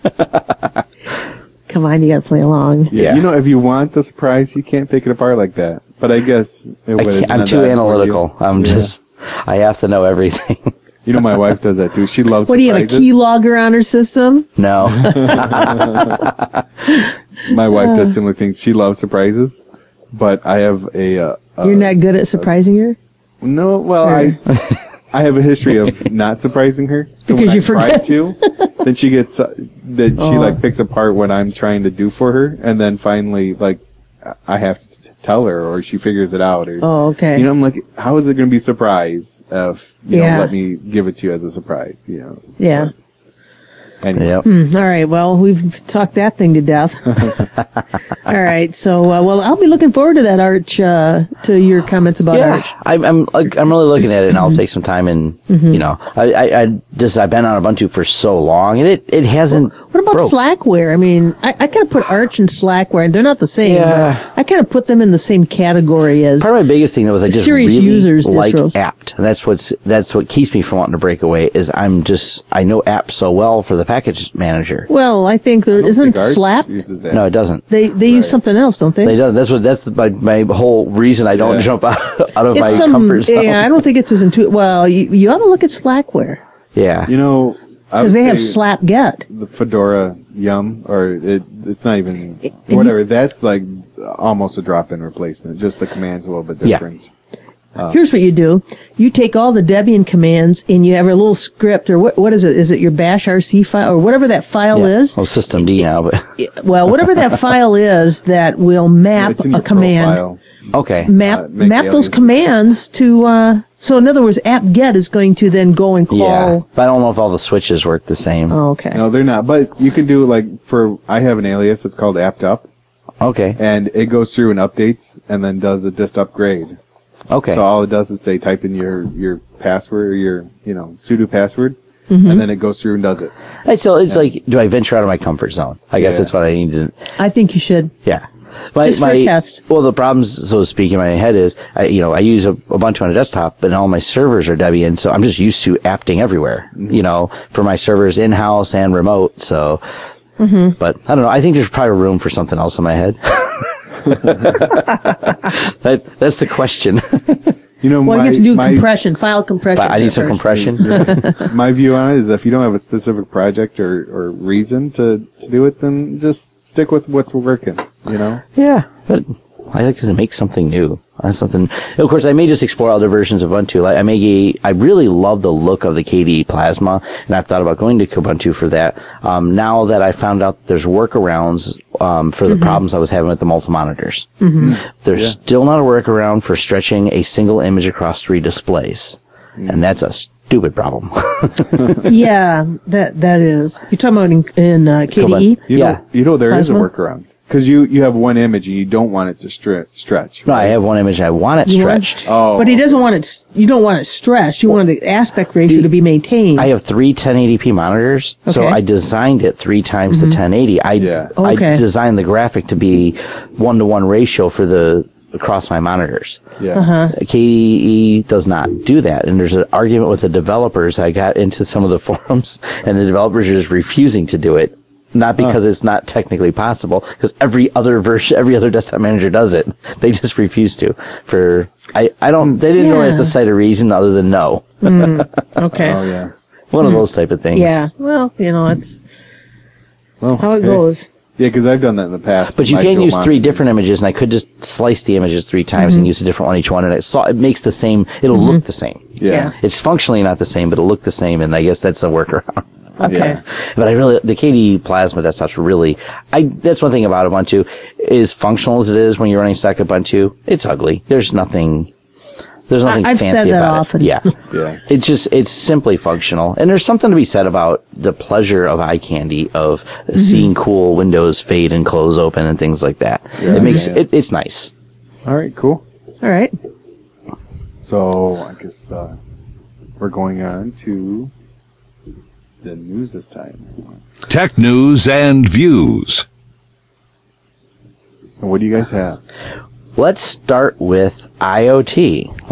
Come on, you got to play along. Yeah. You know, if you want the surprise, you can't pick it apart like that. But I guess it would. I'm too analytical. I have to know everything. You know, my wife does that too. She loves What do you have, a surprises. key logger on her system? No. My wife does similar things. She loves surprises, but I have a. You're not good at surprising her? No, well, I have a history of not surprising her. So Because when you I try forget. to, then she gets that she like picks apart what I'm trying to do for her, and then finally like I have to tell her, or she figures it out. Or, Oh, okay. You know, I'm like, how is it going to be a surprise if you Yeah. know, let me give it to you as a surprise? You know. Yeah. Anyway. Yep. All right. Well, we've talked that thing to death. All right. So, well, I'll be looking forward to that, Arch, to your comments about Arch. I'm really looking at it, and I'll take some time and you know, I've been on Ubuntu for so long, and it hasn't. What about broke. Slackware? I mean, I kind of put Arch and Slackware, and they're not the same. Yeah. But I kind of put them in the same category as. Part of my biggest thing though is I just Serious really users like distros. apt, and that's what keeps me from wanting to break away. Is I know apt so well for the package manager. Well, I think there I don't isn't think Arch Slap. uses that. No, it doesn't. They use something else, don't they? They don't. That's my whole reason I don't Yeah. jump out of my It's comfort zone. Yeah, I don't think it's as intuitive. Well, you ought to look at Slackware Yeah. You know, because they have Slap Get. the Fedora Yum, or it's not even whatever. That's like almost a drop-in replacement. Just the command's a little bit Yeah. different. Here's what you do. You take all the Debian commands and you have a little script, or what is it? Is it your bash RC file or whatever that file is? Well, System D now, but Well, whatever that file is that will map It's in a your command. profile. okay. Map make those aliases. commands to so in other words, apt-get is going to then go and call. Yeah, but I don't know if all the switches work the same. Oh, okay. No, they're not. But you can do like I have an alias. It's called apt-up, Okay. and it goes through and updates, and then does a dist upgrade. Okay. So all it does is say type in your password, or your sudo password, Mm-hmm. and then it goes through and does it. It's like, do I venture out of my comfort zone? I guess Yeah. that's what I need to. I think you should. Yeah. Just for a test. Well, the problems, so to speak, in my head is, I use a bunch on a desktop, but all my servers are Debian, so I'm just used to apting everywhere, for my servers in-house and remote, so. Mm-hmm. But, I don't know, I think there's probably room for something else in my head. That's the question. You know, Well, you have to do compression, file compression. I need some compression. My view on it is if you don't have a specific project or reason to do it, then just stick with what's working, you know? Yeah, but I like to make something new. Something. Of course, I may just explore other versions of Ubuntu. I really love the look of the KDE Plasma, and I've thought about going to Kubuntu for that. Now that I found out that there's workarounds for the problems I was having with the multi-monitors. There's still not a workaround for stretching a single image across 3 displays, and that's a stupid problem. Yeah, that is. You're talking about in KDE? You know there is a Plasma? workaround. Because you have one image and you don't want it to stretch. No, I have one image and I want it stretched. But he doesn't want it. You don't want it stretched. You want the aspect ratio to be maintained. I have 3 1080p monitors, so I designed it 3 times the 1080. I designed the graphic to be 1-to-1 ratio for across my monitors. KDE does not do that, and there's an argument with the developers. I got into some of the forums, and the developers are just refusing to do it. Not because it's not technically possible, because every other desktop manager does it. They just refuse to. They didn't know it's a cite a reason other than no. Okay. Oh, yeah. One of those type of things. Yeah. Well, it's how it goes. Yeah, because I've done that in the past. But you can use 3 different images, and I could just slice the images 3 times and use a different one each one, and it makes the same. It'll look the same. Yeah. It's functionally not the same, but it'll look the same, and I guess that's a workaround. Okay. Yeah. But the KDE Plasma desktops really, that's one thing about Ubuntu, is functional as it is when you're running stack Ubuntu, it's ugly. There's nothing I've fancy said that about often. it. Yeah. Yeah. It's simply functional. And there's something to be said about the pleasure of eye candy, of seeing cool windows fade and close open and things like that. Yeah. It makes it's nice. All right, cool. All right. So I guess we're going on to the news this time. Tech news and views. And what do you guys have? Let's start with IoT.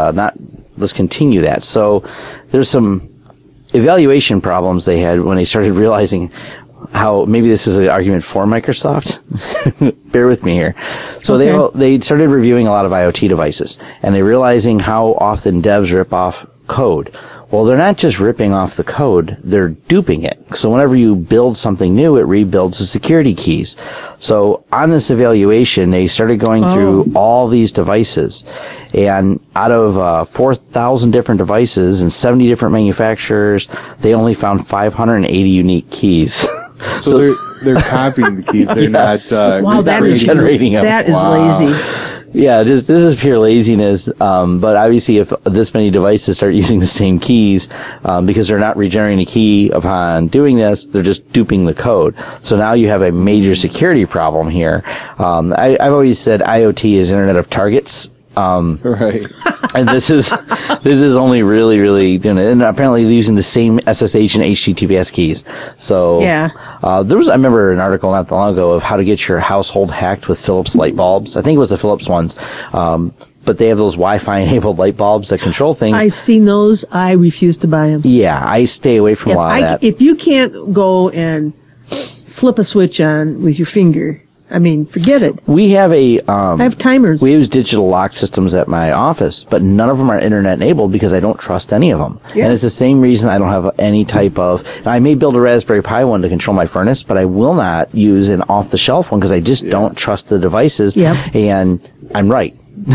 Let's continue that. So there's some evaluation problems they had when they started realizing how maybe this is an argument for Microsoft. Bear with me here. So they started reviewing a lot of IoT devices, and they're realizing how often devs rip off code. Well, they're not just ripping off the code, they're duping it. So whenever you build something new, it rebuilds the security keys. So on this evaluation, they started going through all these devices. And out of 4,000 different devices and 70 different manufacturers, they only found 580 unique keys. So they're copying the keys. They're not generating them. That is lazy. Yeah, this is pure laziness. But obviously, if this many devices start using the same keys, because they're not regenerating a key upon doing this, they're just duping the code. So now you have a major security problem here. I've always said IoT is Internet of Targets. Right. And this is only really doing it, and apparently using the same SSH and HTTPS keys. So I remember an article not that long ago of how to get your household hacked with Philips light bulbs. I think it was the Philips ones. But they have those Wi-Fi enabled light bulbs that control things. I've seen those. I refuse to buy them. Yeah, I stay away from a lot of that. If you can't go and flip a switch on with your finger, I mean, forget it. We have I have timers. We use digital lock systems at my office, but none of them are internet enabled because I don't trust any of them. Yeah. And it's the same reason I don't have any type of. I may build a Raspberry Pi one to control my furnace, but I will not use an off-the-shelf one because I just don't trust the devices. Yep. And I'm right.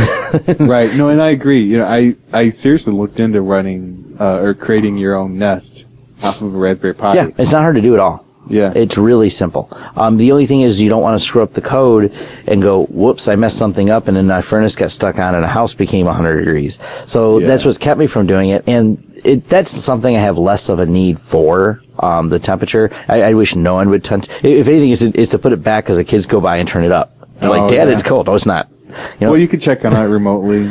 Right. No, and I agree. You know, I seriously looked into running or creating your own Nest off of a Raspberry Pi. Yeah, it's not hard to do at all. Yeah. It's really simple. The only thing is you don't want to screw up the code and go, whoops, I messed something up and then my furnace got stuck on and the house became 100 degrees. So that's what's kept me from doing it. And that's something I have less of a need for, the temperature. I wish no one would touch. If anything, it's to put it back because the kids go by and turn it up. They're like, Dad, it's cold. No, it's not. You know? Well, you can check on it remotely.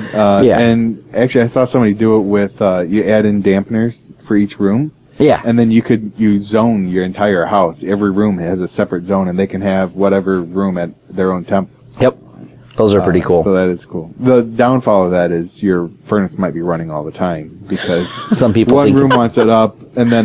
And actually, I saw somebody do it with, you add in dampeners for each room. Yeah. And then you zone your entire house. Every room has a separate zone, and they can have whatever room at their own temp. Yep. Those are pretty cool. So that is cool. The downfall of that is your furnace might be running all the time because some people one room wants it up, and then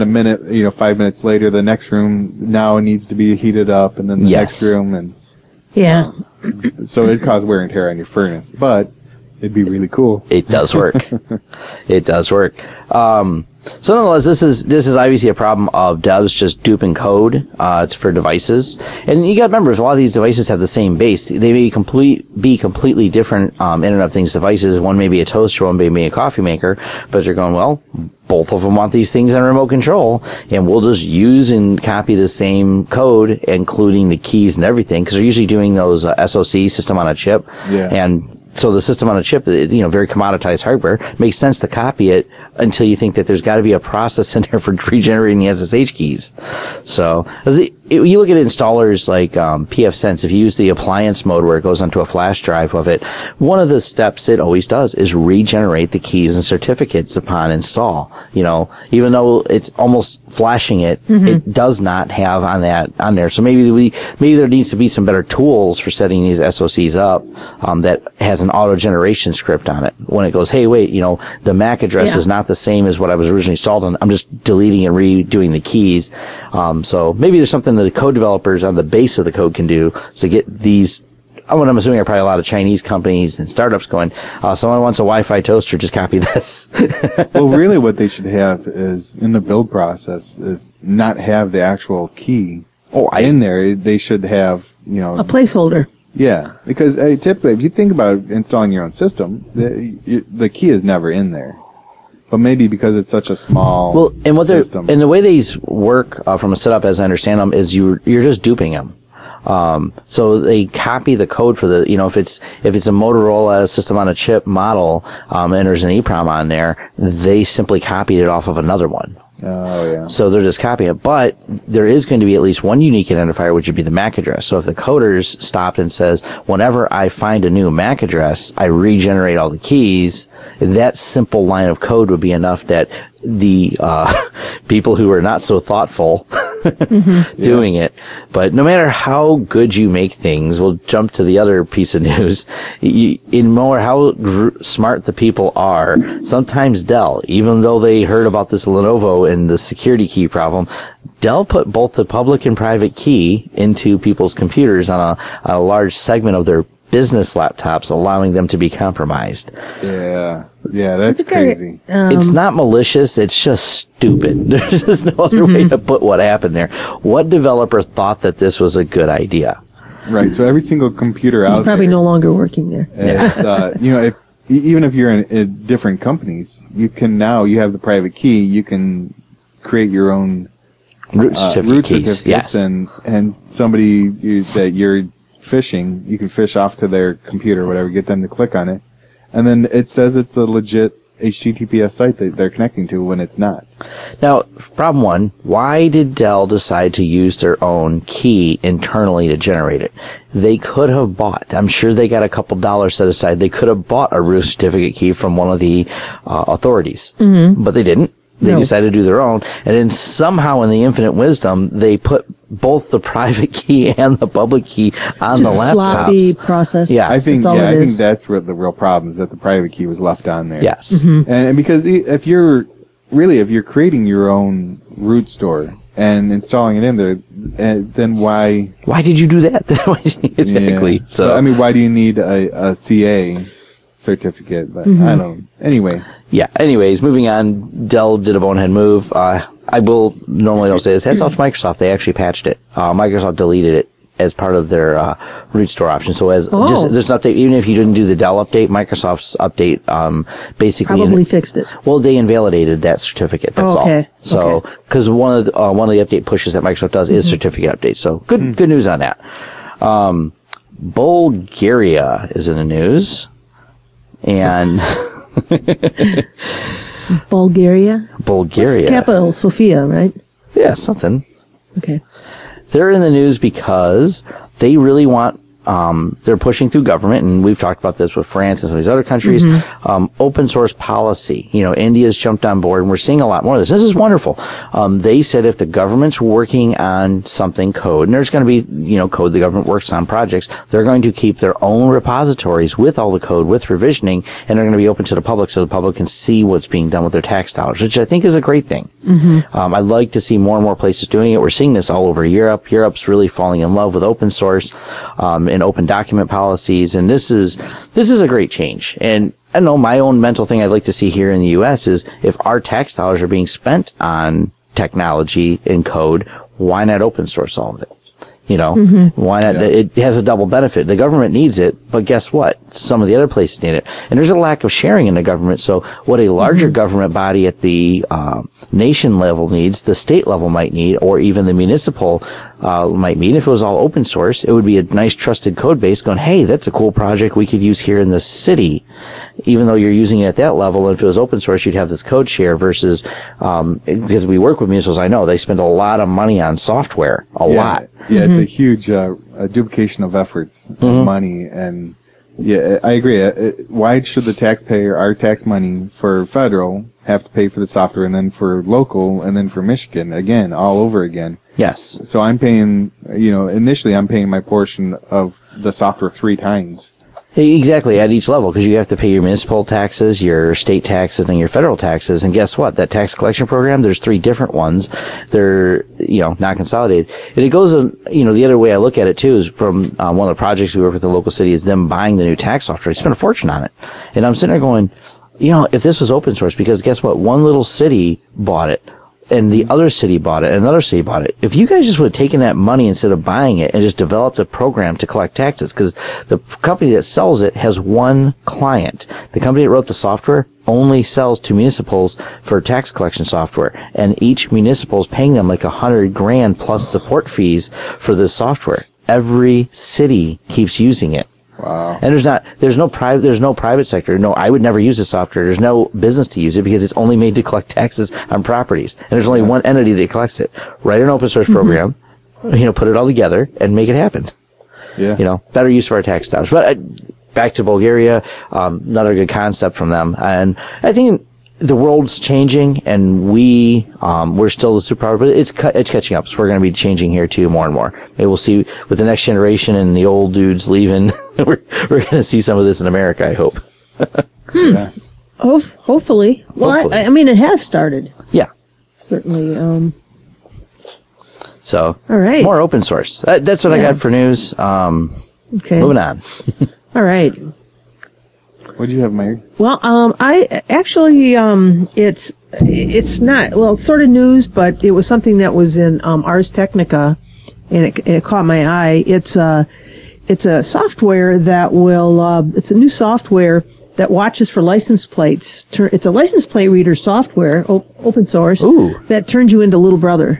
5 minutes later, the next room now needs to be heated up, and then the next room, and So it'd cause wear and tear on your furnace, but it'd be really cool. It does work. It does work. So nonetheless, this is obviously a problem of devs just duping code for devices. And you got to remember, a lot of these devices have the same base. They may be completely different Internet of Things devices. One may be a toaster, one may be a coffee maker. But they're going, well, both of them want these things on remote control, and we'll just use and copy the same code, including the keys and everything, because they're usually doing those SoC, system on a chip. Yeah. And so the system on a chip, very commoditized hardware, makes sense to copy it until you think that there's got to be a process in there for regenerating the SSH keys. So you look at installers like pfSense. If you use the appliance mode where it goes onto a flash drive of it, one of the steps it always does is regenerate the keys and certificates upon install. Even though it's almost flashing it, it does not have on there. So maybe there needs to be some better tools for setting these SoCs up that has an auto generation script on it. When it goes, hey, wait, the MAC address is not the same as what I was originally installed on. I'm just deleting and redoing the keys. So maybe there's something that the code developers on the base of the code can do to get these. What I'm assuming are probably a lot of Chinese companies and startups going, someone wants a Wi-Fi toaster, just copy this. Well, really what they should have is, in the build process, is not have the actual key in there. They should have, a placeholder. Yeah, because typically, if you think about installing your own system, the key is never in there. But maybe because it's such a small system. And the way these work from a setup, as I understand them, is you're just duping them. So they copy the code for the, if it's a Motorola system on a chip model, and there's an EEPROM on there, they simply copied it off of another one. Oh, yeah. So they're just copying it. But there is going to be at least one unique identifier, which would be the MAC address. So if the coders stopped and says, whenever I find a new MAC address, I regenerate all the keys, that simple line of code would be enough that the people who are not so thoughtful doing it. But no matter how good you make things, we'll jump to the other piece of news. In more how smart the people are, sometimes Dell, even though they heard about this Lenovo and the security key problem, Dell put both the public and private key into people's computers on a large segment of their business laptops, allowing them to be compromised. Yeah, that's crazy. It's not malicious, it's just stupid. There's just no other way to put what happened there. What developer thought that this was a good idea? Right, so every single computer out there... It's probably no longer working there. Even if you're in different companies, you have the private key, you can create your own root certificates, yes. And somebody that you're phishing, you can phish off to their computer or whatever, get them to click on it, and then it says it's a legit HTTPS site that they're connecting to when it's not. Now, problem one, why did Dell decide to use their own key internally to generate it? They could have bought, I'm sure they got a couple dollars set aside, they could have bought a root certificate key from one of the authorities, but they didn't. They decided to do their own, and then somehow in the infinite wisdom, they put both the private key and the public key on the laptops. Sloppy process. Yeah, I think that's where the real problem is, that the private key was left on there. Yes, and because if you're creating your own root store and installing it in there, then why did you do that? Exactly. Yeah. So I mean, why do you need a CA certificate? But I don't. Anyway. Yeah. Anyways, moving on. Dell did a bonehead move. I will normally don't say this. Hats off to Microsoft. They actually patched it. Microsoft deleted it as part of their root store option. So there's an update. Even if you didn't do the Dell update, Microsoft's update basically probably fixed it. Well, they invalidated that certificate. That's all. So because one of the update pushes that Microsoft does is certificate update. So good news on that. Bulgaria is in the news, and. Bulgaria? What's the capital? Sofia, right? Yeah, something. Okay. They're in the news because they really want, they're pushing through government, and we've talked about this with France and some of these other countries, open source policy. India's jumped on board, and we're seeing a lot more of this. This is wonderful. They said if the government's working on something code, and there's going to be, code the government works on projects, they're going to keep their own repositories with all the code, with revisioning, and they're going to be open to the public so the public can see what's being done with their tax dollars, which I think is a great thing. I'd like to see more and more places doing it. We're seeing this all over Europe. Europe's really falling in love with open source. And and open document policies. And this is a great change. And I know my own mental thing I'd like to see here in the U.S. is if our tax dollars are being spent on technology and code, why not open source all of it? Why not? Yeah. It has a double benefit. The government needs it, but guess what? Some of the other places need it. And there's a lack of sharing in the government. So what a larger government body at the nation level needs, the state level might need, or even the municipal might need. If it was all open source, it would be a nice trusted code base going, hey, that's a cool project we could use here in the city. Even though you're using it at that level, and if it was open source, you'd have this code share versus, because we work with municipals, I know they spend a lot of money on software, a lot. Yeah, it's a huge duplication of efforts and money. And yeah, I agree. Why should the taxpayer, our tax money for federal, have to pay for the software, and then for local, and then for Michigan, again, all over again? Yes. So I'm paying, initially I'm paying my portion of the software 3 times. Exactly, at each level, because you have to pay your municipal taxes, your state taxes, and your federal taxes. And guess what? That tax collection program, there's 3 different ones. They're, not consolidated. And it goes, the other way I look at it too is from one of the projects we work with the local city is them buying the new tax software. They spent a fortune on it. And I'm sitting there going, if this was open source, because guess what? One little city bought it, and the other city bought it, and another city bought it. If you guys just would have taken that money instead of buying it and just developed a program to collect taxes, because the company that sells it has one client. The company that wrote the software only sells to municipals for tax collection software, and each municipal is paying them like $100,000 plus support fees for this software. Every city keeps using it. Wow. And there's no private sector. No, I would never use this software. There's no business to use it because it's only made to collect taxes on properties. And there's only one entity that collects it. Write an open source program, put it all together and make it happen. Yeah. Better use of our tax dollars. But back to Bulgaria, another good concept from them. And I think the world's changing, and we're still the superpower, but it's catching up. So we're going to be changing here too, more and more. Maybe we'll see with the next generation and the old dudes leaving. we're going to see some of this in America, I hope. Yeah. Hopefully. Well, I mean, it has started. Yeah. Certainly. So, all right. More open source. That's what I got for news. Okay. Moving on. All right. What do you have, Mary? Well, I actually, it's not, well, it's sort of news, but it was something that was in Ars Technica, and it caught my eye. It's a software that will, it's a new software that watches for license plates. It's a license plate reader software, open source, that turns you into Little Brother.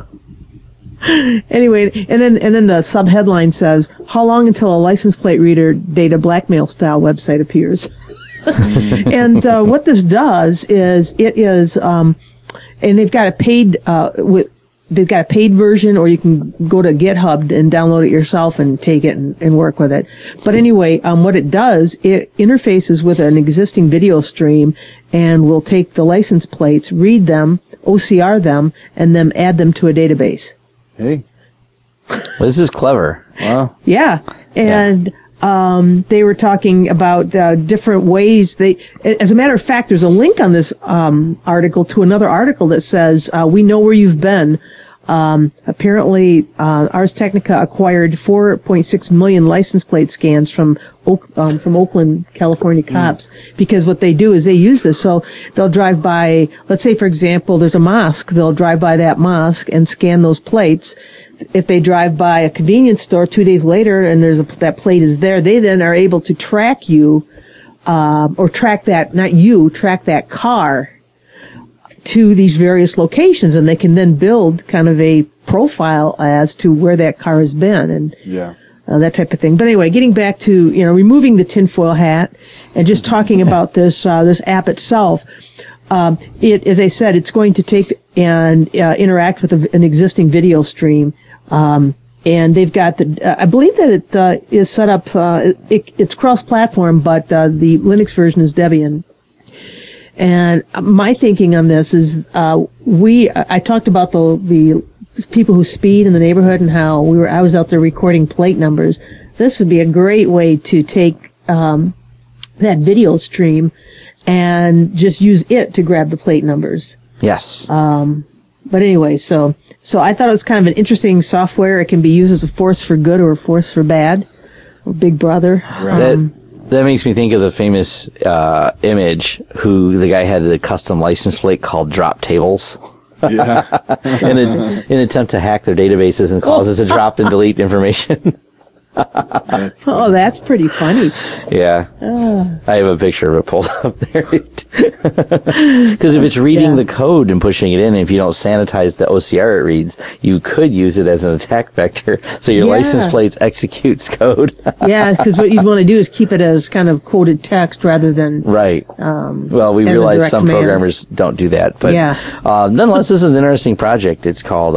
Anyway, and then the sub-headline says, how long until a license plate reader data blackmail style website appears? And what this does is and they've got a paid they've got a paid version, or you can go to GitHub and download it yourself and take it and work with it. But anyway, what it does, it interfaces with an existing video stream and will take the license plates, read them, OCR them, and then add them to a database. Hey. Well, this is clever. Wow. Yeah. And they were talking about different ways. As a matter of fact, there's a link on this article to another article that says, we know where you've been. Apparently, Ars Technica acquired 4.6 million license plate scans from Oakland, California cops, because what they do is they use this. So they'll drive by, let's say, for example, there's a mosque. They'll drive by that mosque and scan those plates. If they drive by a convenience store 2 days later and that plate is there, they then are able to track you, or track that car to these various locations, and they can then build kind of a profile as to where that car has been, and that type of thing. But anyway, getting back to removing the tinfoil hat and just talking about this app itself. As I said, it's going to take and interact with an existing video stream, and they've got I believe that it is set up. It's cross-platform, but the Linux version is Debian. And my thinking on this is, I talked about the people who speed in the neighborhood and how I was out there recording plate numbers. This would be a great way to take, that video stream and just use it to grab the plate numbers. Yes. But anyway, so I thought it was kind of an interesting software. It can be used as a force for good or a force for bad. Big Brother. That makes me think of the famous image who the guy had a custom license plate called Drop Tables. Yeah. in an attempt to hack their databases and cause it to drop and delete information. That's pretty funny. Yeah. I have a picture of it pulled up there. Because if it's reading the code and pushing it in, and if you don't sanitize the OCR it reads, you could use it as an attack vector. So your license plates executes code. Yeah, because what you want to do is keep it as kind of quoted text rather than... Right. Well, we realize some programmers don't do that. But nonetheless, this is an interesting project. It's called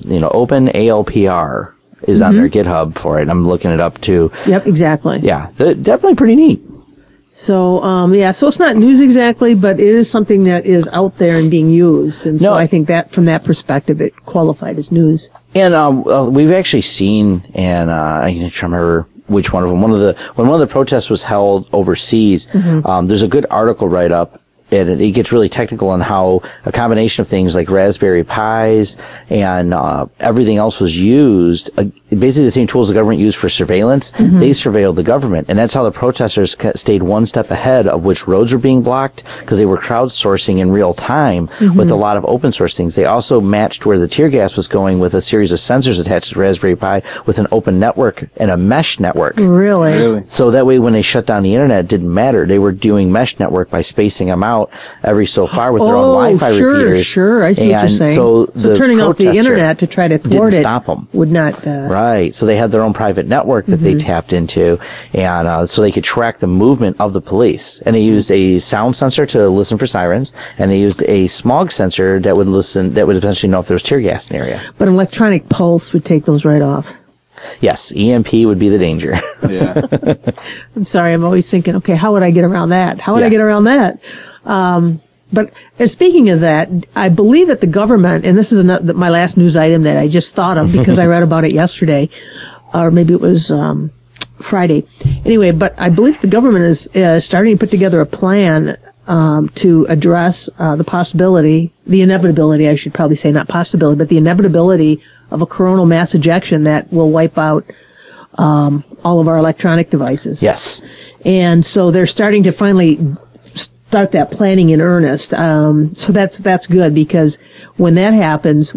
OpenALPR. Is on their GitHub for it. I'm looking it up too. Yep, exactly. Yeah, definitely pretty neat. So, so it's not news exactly, but it is something that is out there and being used. And so I think that from that perspective, it qualified as news. And we've actually seen, and I can't remember which one of them. When one of the protests was held overseas, there's a good article write-up. And it gets really technical on how a combination of things like Raspberry Pis and everything else was used. Basically the same tools the government used for surveillance, they surveilled the government. And that's how the protesters stayed one step ahead of which roads were being blocked, because they were crowdsourcing in real time with a lot of open source things. They also matched where the tear gas was going with a series of sensors attached to Raspberry Pi with an open network and a mesh network. Really? So that way when they shut down the internet, it didn't matter. They were doing mesh network by spacing them out every so far with their own Wi-Fi repeaters. Sure, I see what you're saying. So turning off the internet to try to thwart it stop them. Would not... Right. So they had their own private network that they tapped into, and so they could track the movement of the police. And they used a sound sensor to listen for sirens, and they used a smog sensor that would essentially know if there was tear gas in the area. But an electronic pulse would take those right off. Yes, EMP would be the danger. Yeah. I'm sorry, I'm always thinking, okay, how would I get around that? How would I get around that? But speaking of that, I believe that the government, and this is my last news item that I just thought of because I read about it yesterday, or maybe it was Friday. Anyway, but I believe the government is starting to put together a plan to address the inevitability, I should probably say, not possibility, but the inevitability of a coronal mass ejection that will wipe out all of our electronic devices. Yes. And so they're starting to finally start that planning in earnest. So that's good, because when that happens,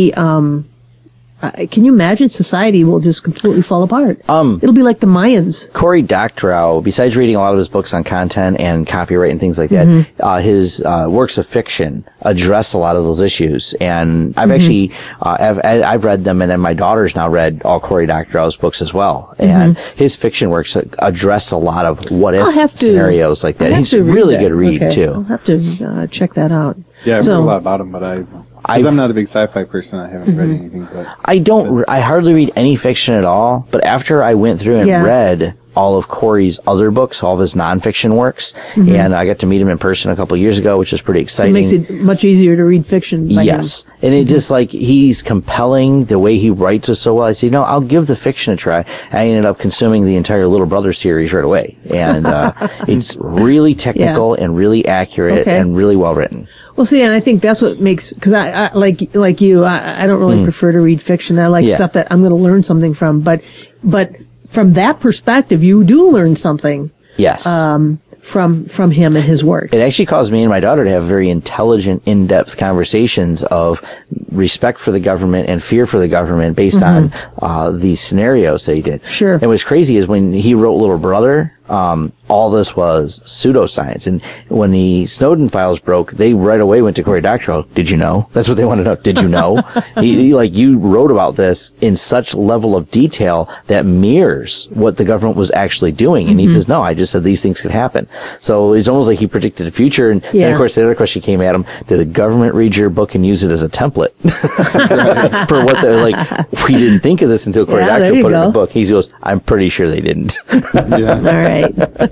can you imagine society will just completely fall apart? It'll be like the Mayans. Cory Doctorow, besides reading a lot of his books on content and copyright and things like that, his works of fiction address a lot of those issues. And I've actually, I've read them, and then my daughter's now read all Cory Doctorow's books as well. And his fiction works address a lot of what-if scenarios like that. He's a really good read, too. I'll have to check that out. Yeah, I've read a lot about him, but I'm not a big sci-fi person. I haven't read anything. But I hardly read any fiction at all. But after I went through and read all of Cory's other books, all of his nonfiction works, and I got to meet him in person a couple of years ago, which was pretty exciting. So it makes it much easier to read fiction by him. And it just he's compelling. The way he writes is so well. I said, I'll give the fiction a try. I ended up consuming the entire Little Brother series right away. And it's really technical and really accurate and really well written. Well, see, and I think that's what makes, because I like you, I don't really prefer to read fiction. I like stuff that I'm going to learn something from. But from that perspective, you do learn something. Yes. From him and his work. It actually caused me and my daughter to have very intelligent, in-depth conversations of respect for the government and fear for the government based on these scenarios that he did. Sure. And what's crazy is when he wrote Little Brother, all this was pseudoscience. And when the Snowden files broke, they right away went to Cory Doctorow. Did you know? That's what they wanted to know. Did you know? You wrote about this in such level of detail that mirrors what the government was actually doing. And he says, no, I just said these things could happen. So it's almost like he predicted the future. And then, of course, the other question came at him, did the government read your book and use it as a template? For what we didn't think of this until Cory Doctorow put it in the book. He goes, I'm pretty sure they didn't. All right.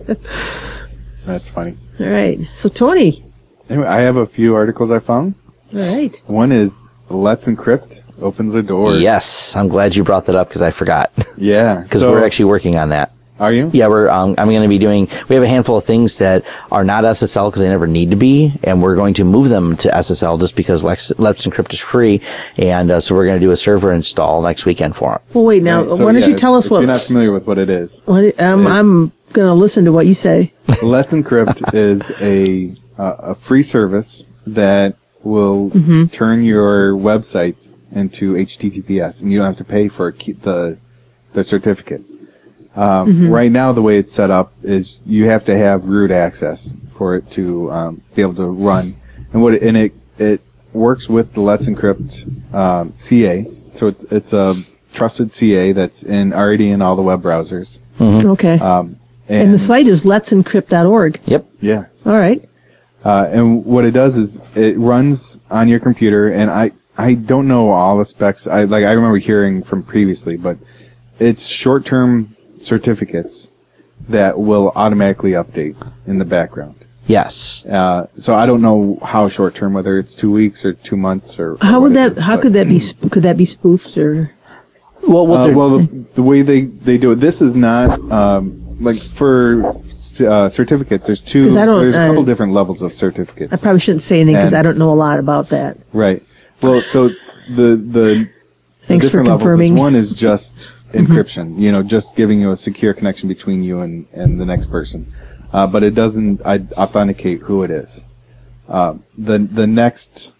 That's funny. All right. So, Tony. Anyway, I have a few articles I found. All right. One is Let's Encrypt opens the door. Yes. I'm glad you brought that up because I forgot. Yeah. Because we're actually working on that. Are you? Yeah, I'm going to be we have a handful of things that are not SSL because they never need to be, and we're going to move them to SSL just because Let's Encrypt is free, and so we're going to do a server install next weekend for it. Well, wait, now, Right, so why don't you tell us if what... you're not familiar with what it is. I'm going to listen to what you say. Let's Encrypt is a free service that will turn your websites into HTTPS, and you don't have to pay for the certificate. Right now, the way it's set up is you have to have root access for it to be able to run, and it works with the Let's Encrypt CA. So it's a trusted CA that's already in all the web browsers. Okay. And the site is let'sencrypt.org. Yep. Yeah. All right. And what it does is it runs on your computer, and I don't know all the specs. I remember hearing from previously, but it's short-term certificates that will automatically update in the background. Yes. So I don't know how short-term, whether it's 2 weeks or 2 months or. How could that be? Could that be spoofed or? Well, the way they do it, this is not like for certificates. There's a couple different levels of certificates. I probably shouldn't say anything because I don't know a lot about that. Right. Well, so the Thanks for different confirming. levels. One is just encryption. Just giving you a secure connection between you and the next person. But it doesn't authenticate who it is. The next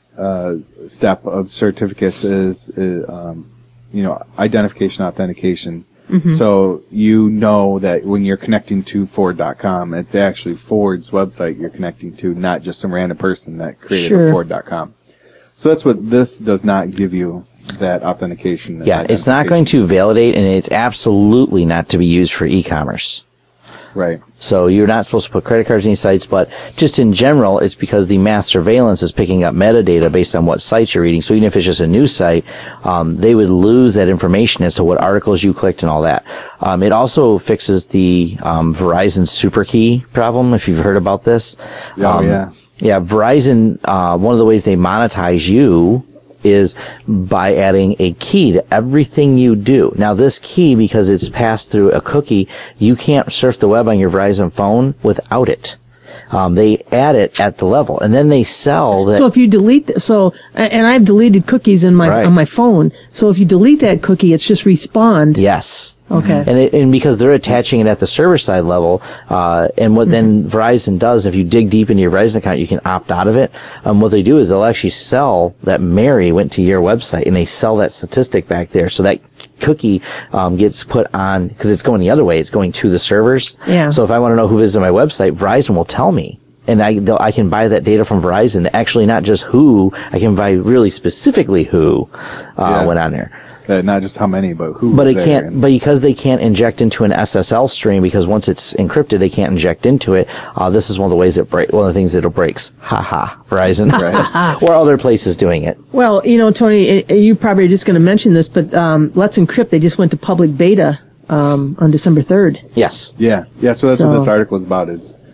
step of certificates is identification authentication. So you know that when you're connecting to Ford.com, it's actually Ford's website you're connecting to, not just some random person that created a Ford.com. So that's what this does not give you, that authentication. Yeah, it's not going to validate, and it's absolutely not to be used for e-commerce. Right. So you're not supposed to put credit cards in these sites, but just in general, it's because the mass surveillance is picking up metadata based on what sites you're reading. So even if it's just a news site, they would lose that information as to what articles you clicked and all that. It also fixes the Verizon SuperKey problem, if you've heard about this. Yeah. Yeah, Verizon, one of the ways they monetize you is by adding a key to everything you do. Now, this key, because it's passed through a cookie, you can't surf the web on your Verizon phone without it. They add it at the level, and then they sell that. So if you delete, and I've deleted cookies on my phone. So if you delete that cookie, it's just respawned. Yes. Okay. And because they're attaching it at the server side level, and what then Verizon does, if you dig deep into your Verizon account, you can opt out of it. What they do is they'll actually sell that Mary went to your website, and they sell that statistic back there. So that cookie gets put on, because it's going the other way. It's going to the servers. Yeah. So if I want to know who visited my website, Verizon will tell me. And I can buy that data from Verizon. Actually, not just who, I can buy really specifically who went on there. Not just how many, but who. But it can't. But because they can't inject into an SSL stream, because once it's encrypted, they can't inject into it. This is one of the ways one of the things that it breaks. Verizon, right. Or other places doing it. Well, Tony, you probably are just going to mention this, but Let's Encrypt. They just went to public beta on December 3rd. Yes. Yeah. So that's what this article is about.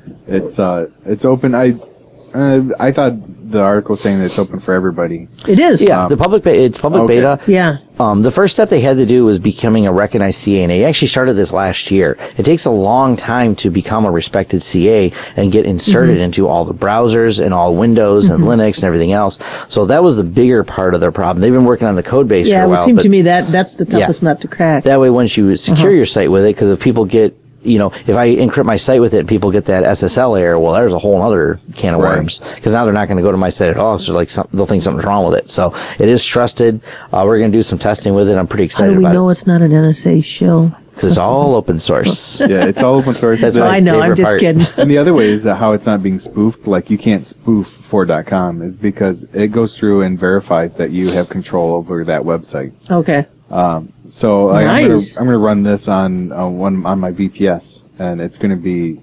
It's open. I thought the article was saying that it's open for everybody. It is. Yeah, it's public beta. Yeah. The first step they had to do was becoming a recognized CA, and they actually started this last year. It takes a long time to become a respected CA and get inserted into all the browsers and all Windows and Linux and everything else. So that was the bigger part of their problem. They've been working on the code base for a while. Yeah, it would seem to me that's the toughest nut to crack. That way, once you secure your site with it, because if people get if I encrypt my site with it, people get that SSL error. Well, there's a whole other can of worms, because now they're not going to go to my site at all. So they'll think something's wrong with it. So it is trusted. We're going to do some testing with it. I'm pretty excited about it. How do we know it's not an NSA shill? Because it's all open source. Yeah, it's all open source. That's I know. I'm just kidding. And the other way is how it's not being spoofed. Like, you can't spoof Ford.com is because it goes through and verifies that you have control over that website. Okay. So nice. I'm going to run this on my VPS. And it's going to be,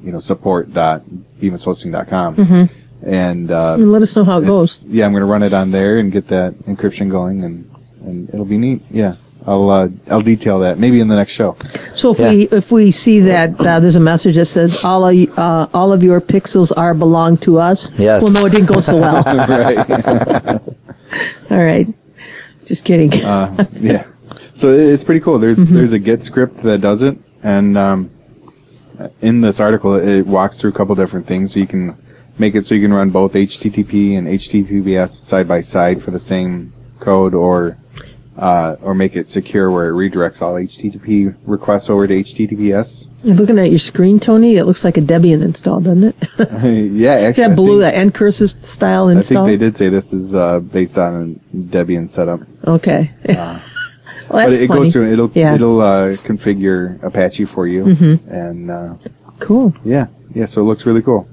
support.beamishosting.com. And let us know how it goes. Yeah, I'm going to run it on there and get that encryption going, and it'll be neat. Yeah, I'll detail that maybe in the next show. So if we see that there's a message that says all of your pixels belong to us, yes. Well, no, it didn't go so well. Right. All right. Just kidding. Yeah. So it's pretty cool. There's a Git script that does it. And in this article, it walks through a couple different things. So you can make it so you can run both HTTP and HTTPS side by side for the same code, or make it secure where it redirects all HTTP requests over to HTTPS. You're looking at your screen, Tony. It looks like a Debian install, doesn't it? Yeah, actually. That blue, that Ncurses style install. I think they did say this is based on a Debian setup. Okay. Well, that's but it funny. goes through. It'll configure Apache for you, and cool. Yeah. So it looks really cool.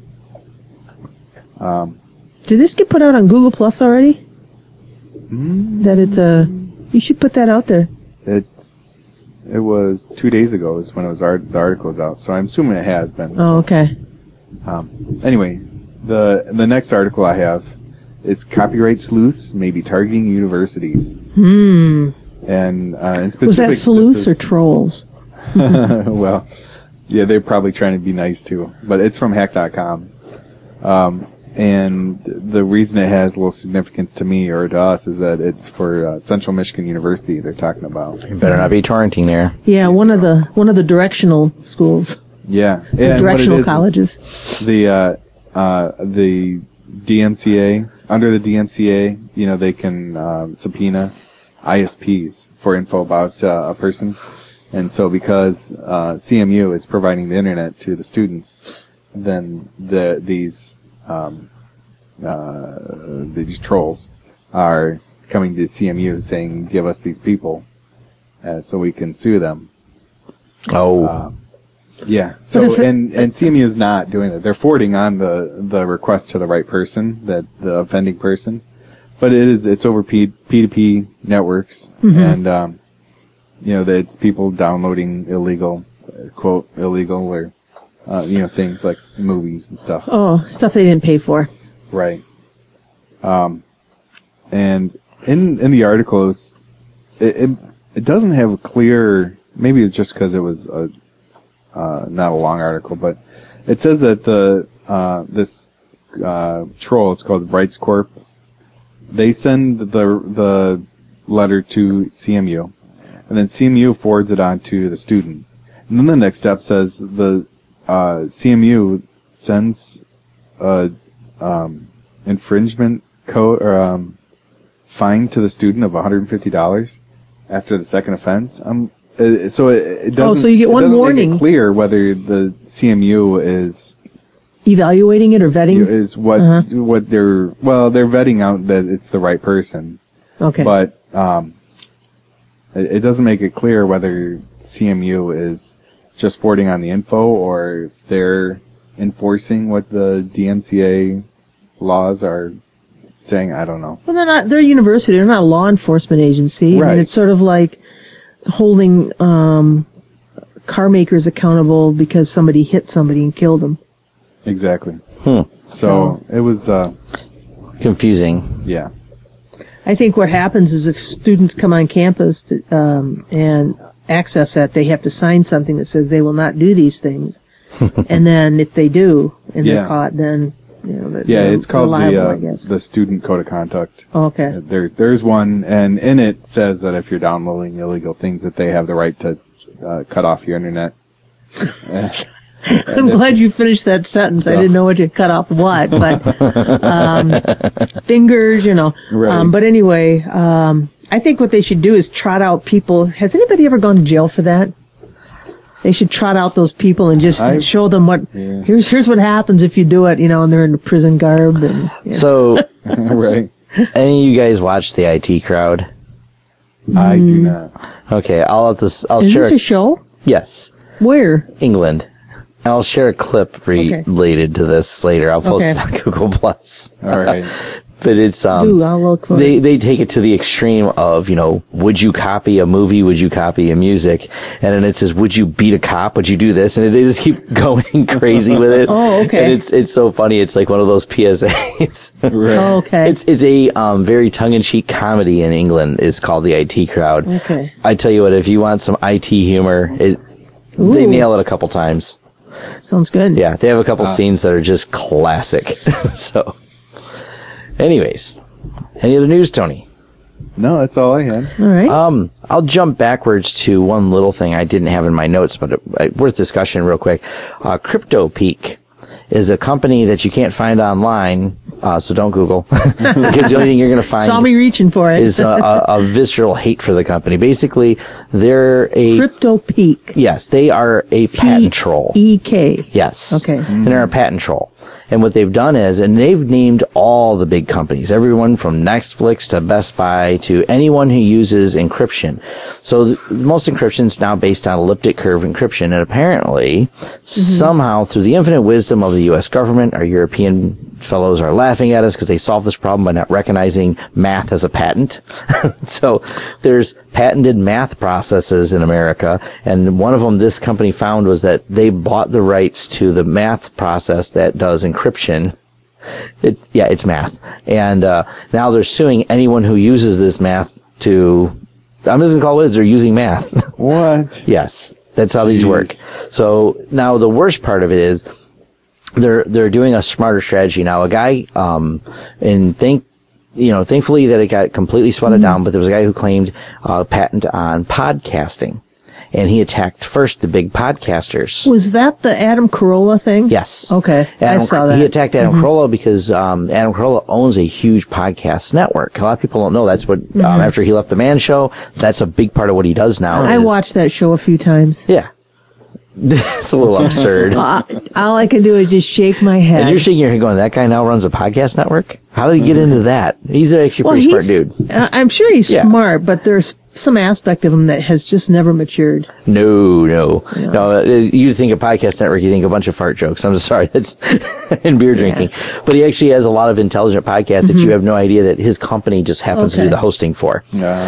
Did this get put out on Google Plus already? That it's you should put that out there. It was 2 days ago is when the article was out, so I'm assuming it has been. So. Oh, okay. Anyway, the next article I have is copyright sleuths may be targeting universities. And in specific, was that sleuths or trolls? Well, yeah, they're probably trying to be nice too, but it's from hack.com. And the reason it has a little significance to me or to us is that it's for Central Michigan University they're talking about. You better not be torrenting there. Yeah, one of the directional schools. Yeah, directional colleges. The DMCA, under the DMCA, they can subpoena ISPs for info about a person, and so because CMU is providing the internet to the students, then these trolls are coming to CMU saying, "Give us these people, so we can sue them." Yeah. So and CMU is not doing it. They're forwarding on the request to the right person, the offending person, but it's over P2P networks, and it's people downloading illegal, quote illegal, or things like movies and stuff. Oh, stuff they didn't pay for. Right. And in the article, it doesn't have a clear. Maybe it's just because it was not a long article, but it says that this troll, it's called Rights Corp, they send the letter to CMU, and then CMU forwards it on to the student. And then the next step says the CMU sends a infringement code or fine to the student of $150 after the second offense. So it doesn't. So you get one warning. Make it clear whether the CMU is evaluating it or vetting is what they're vetting out that it's the right person. Okay. But it doesn't make it clear whether CMU is just forwarding on the info or they're enforcing what the DMCA laws are saying. I don't know. Well, they're a university. They're not a law enforcement agency. Right. I mean, it's sort of like holding car makers accountable because somebody hit somebody and killed them. Exactly. So it was confusing. Yeah. I think what happens is if students come on campus to, and access that, they have to sign something that says they will not do these things. And then if they do and they're caught, then it's called liable, the Student Code of Conduct. Oh, okay. There's one, and in it says that if you're downloading illegal things, that they have the right to cut off your internet. I'm glad you finished that sentence. So. I didn't know what to cut off what, but fingers, Right. But anyway, I think what they should do is trot out people. Has anybody ever gone to jail for that? They should trot out those people and just show them what. Yeah. Here's what happens if you do it, and they're in the prison garb and. So, right. Any of you guys watch the IT Crowd? I do not. Okay, I'll Is share. Is this a show? Yes. Where? England. And I'll share a clip related to this later. I'll post it on Google Plus. All right. But it's I'll look for it. They take it to the extreme of, would you copy a movie? Would you copy a music? And then it says, would you beat a cop? Would you do this? And they just keep going crazy with it. Oh, okay. And it's so funny. It's like one of those PSAs. Right. Oh, okay. It's a very tongue-in-cheek comedy in England is called the IT Crowd. Okay. I tell you what, if you want some IT humor, they nail it a couple times. Sounds good. Yeah, they have a couple scenes that are just classic. So, anyways, any other news, Tony? No, that's all I had. All right. I'll jump backwards to one little thing I didn't have in my notes, but worth discussion real quick. CryptoPeak is a company that you can't find online, so don't Google, because the only thing you're going to find Saw me reaching for it. is a visceral hate for the company. Basically, they're a CryptoPeak. Yes, they are a patent troll. EK. Yes. Okay. And they're a patent troll. And what they've done is, and they've named all the big companies, everyone from Netflix to Best Buy to anyone who uses encryption. So most encryption is now based on elliptic curve encryption. And apparently, somehow, through the infinite wisdom of the U.S. government, our European fellows are laughing at us because they solved this problem by not recognizing math as a patent. So there's patented math processes in America. And one of them this company found was that they bought the rights to the math process that does encryption. It's math. And now they're suing anyone who uses this math to, I'm just going to call it what it is, they're using math. What? Yes. That's how these work. So now the worst part of it is they're doing a smarter strategy. Now a guy, thankfully that it got completely swatted down, but there was a guy who claimed a patent on podcasting. And he attacked first the big podcasters. Was that the Adam Carolla thing? Yes. Okay. I saw that. He attacked Adam Carolla because Adam Carolla owns a huge podcast network. A lot of people don't know that's what, after he left the Man Show, that's a big part of what he does now. I watched that show a few times. Yeah. It's a little absurd. All I can do is just shake my head. And you're shaking your head going, that guy now runs a podcast network? How did he get into that? He's actually a pretty smart dude. I'm sure he's smart, but there's some aspect of him that has just never matured. No. You think of podcast network, you think a bunch of fart jokes. I'm sorry, that's and beer drinking. But he actually has a lot of intelligent podcasts that you have no idea that his company just happens to do the hosting for.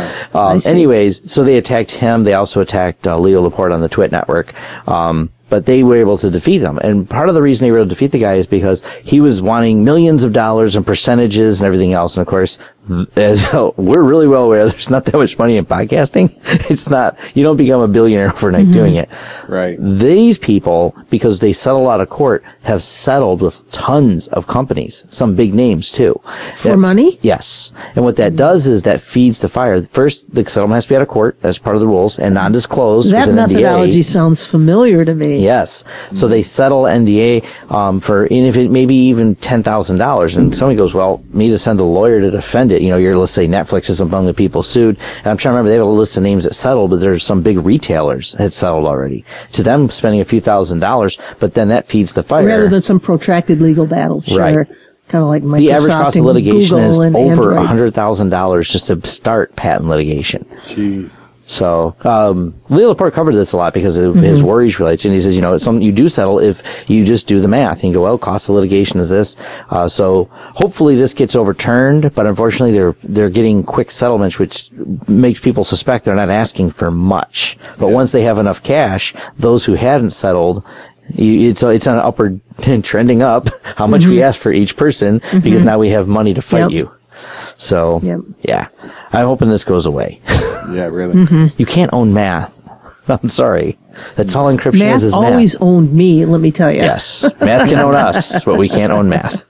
Anyways, so they attacked him. They also attacked Leo Laporte on the Twit network. But they were able to defeat him. And part of the reason they were able to defeat the guy is because he was wanting millions of dollars and percentages and everything else. And of course, as we're really well aware, there's not that much money in podcasting. It's not, you don't become a billionaire overnight doing it. Right. These people, because they settle out of court, have settled with tons of companies, some big names too. For money? Yes. And what that does is that feeds the fire. First, the settlement has to be out of court as part of the rules and non-disclosed. That with an methodology NDA. Sounds familiar to me. Yes. So they settle NDA for, and if it maybe even $10,000. And somebody goes, well, me to send a lawyer to defend it, let's say Netflix is among the people sued. And I'm trying to remember, they have a list of names that settled, but there's some big retailers that settled already. To them, spending a few $1,000s, but then that feeds the fire. Rather than some protracted legal battle. Sure. Right. Kind of like Microsoft. The average cost of litigation Google is and over Android. $100,000 just to start patent litigation. Jeez. So, Leo Laporte covered this a lot because of his worries related. And he says, it's something you do settle if you just do the math. And you go, well, cost of litigation is this. So hopefully this gets overturned, but unfortunately they're getting quick settlements, which makes people suspect they're not asking for much. But once they have enough cash, those who hadn't settled, it's on an upward trending up how much we ask for each person because now we have money to fight you. So, yeah, I'm hoping this goes away. Yeah, really. You can't own math. I'm sorry. That's all encryption is math. Math always owned me, let me tell you. Yes. Math can own us, but we can't own math.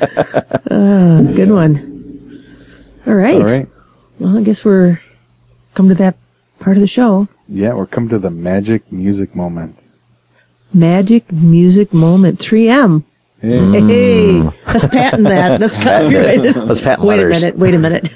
Good one. All right. Well, I guess we're come to that part of the show. Yeah, we're come to the magic music moment. Magic music moment. 3M. Hey. Hey, let's patent that. Let's copyright. Let's patent letters. Wait a minute.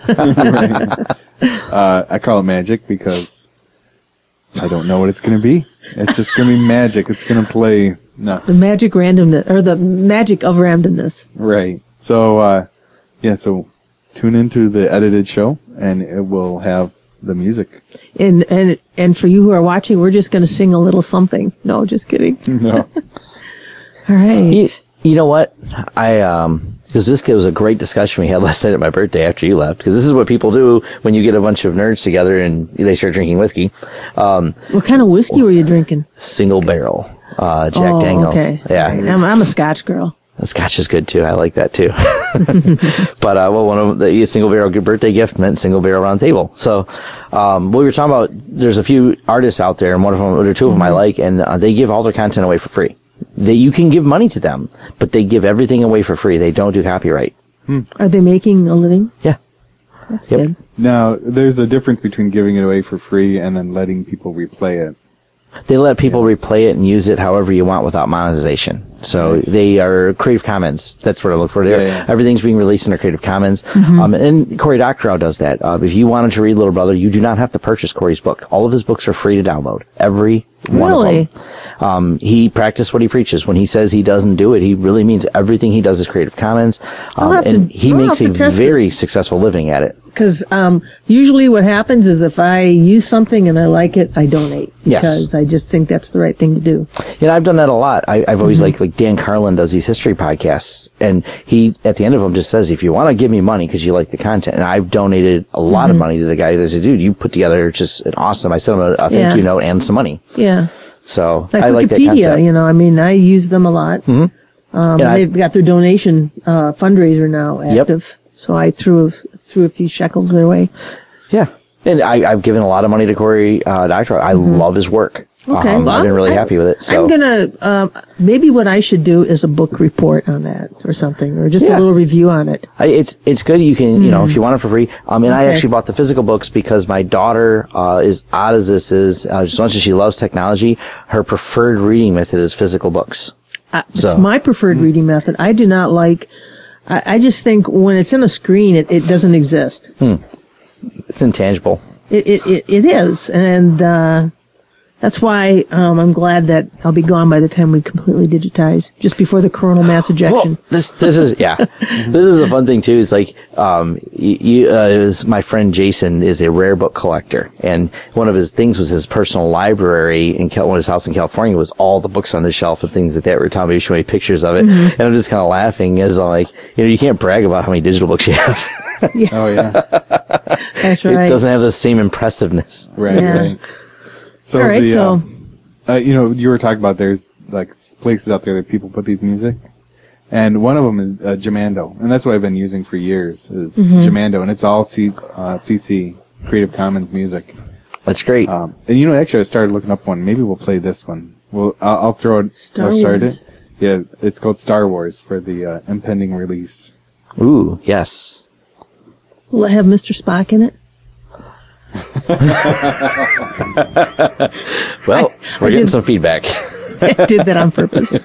I call it magic because I don't know what it's going to be. It's just going to be magic. It's going to play. No. The magic randomness, or the magic of randomness. Right. So, so tune into the edited show and it will have the music. And for you who are watching, we're just going to sing a little something. No, just kidding. No. All right. You know what? Because this was a great discussion we had last night at my birthday after you left. Because this is what people do when you get a bunch of nerds together and they start drinking whiskey. What kind of whiskey were you drinking? Single barrel, Jack Daniels. Okay. Yeah. Right. I'm a Scotch girl. The Scotch is good too. I like that too. But one of the single barrel birthday gift meant single barrel round table. So we were talking about. There's a few artists out there, and one of them, or two of them, I like, and they give all their content away for free. You can give money to them, but they give everything away for free. They don't do copyright. Are they making a living? Yeah. That's Yep. good. Now, there's a difference between giving it away for free and then letting people replay it. They let people replay it and use it however you want without monetization. So they are Creative Commons. That's what I look for. Yeah. Everything's being released under Creative Commons. And Cory Doctorow does that. If you wanted to read Little Brother, you do not have to purchase Cory's book. All of his books are free to download. Every one Really? of them. He practiced what he preaches. When he says he doesn't do it, he really means everything he does is Creative Commons. And he makes a very successful living at it. Because usually what happens is if I use something and I like it, I donate. Yes. Because I just think that's the right thing to do. I've done that a lot. I've always like Dan Carlin does these history podcasts, and he at the end of them just says, if you want to give me money because you like the content, and I've donated a lot of money to the guys. I said, dude, you put together just an awesome. I sent him a thank you note and some money. Yeah. So Like I like that Wikipedia, concept. I mean, I use them a lot. They've got their donation fundraiser now active. So I threw a few shekels their way. Yeah. And I've given a lot of money to Cory Doctorow. I love his work. Okay. I've been really happy with it. So I'm gonna maybe what I should do is a book report on that or something, or just a little review on it. It's good. You can if you want it for free. And I actually bought the physical books because my daughter, as odd as this is, as much as she loves technology, her preferred reading method is physical books. It's my preferred reading method. I do not like. I just think when it's in a screen, it doesn't exist. It's intangible. It is, and that's why I'm glad that I'll be gone by the time we completely digitize, just before the coronal mass ejection. Well, this is this is a fun thing too. It's like it was my friend Jason is a rare book collector, and one of his things was his personal library in his house in California was all the books on the shelf and things like that. Where Tom showed me pictures of it, and I'm just kind of laughing as I'm like, you can't brag about how many digital books you have. Oh, yeah. That's right. It doesn't have the same impressiveness. Right. So, all right, you were talking about there's like places out there that people put these music, and one of them is Jamando, and that's what I've been using for years is Jamando, and it's all CC Creative Commons music. That's great. And actually, I started looking up one. Maybe we'll play this one. I'll throw it. Start it. Yeah, it's called Star Wars for the impending release. Ooh, yes. Will it have Mr. Spock in it? Well, we're getting some feedback. I did that on purpose.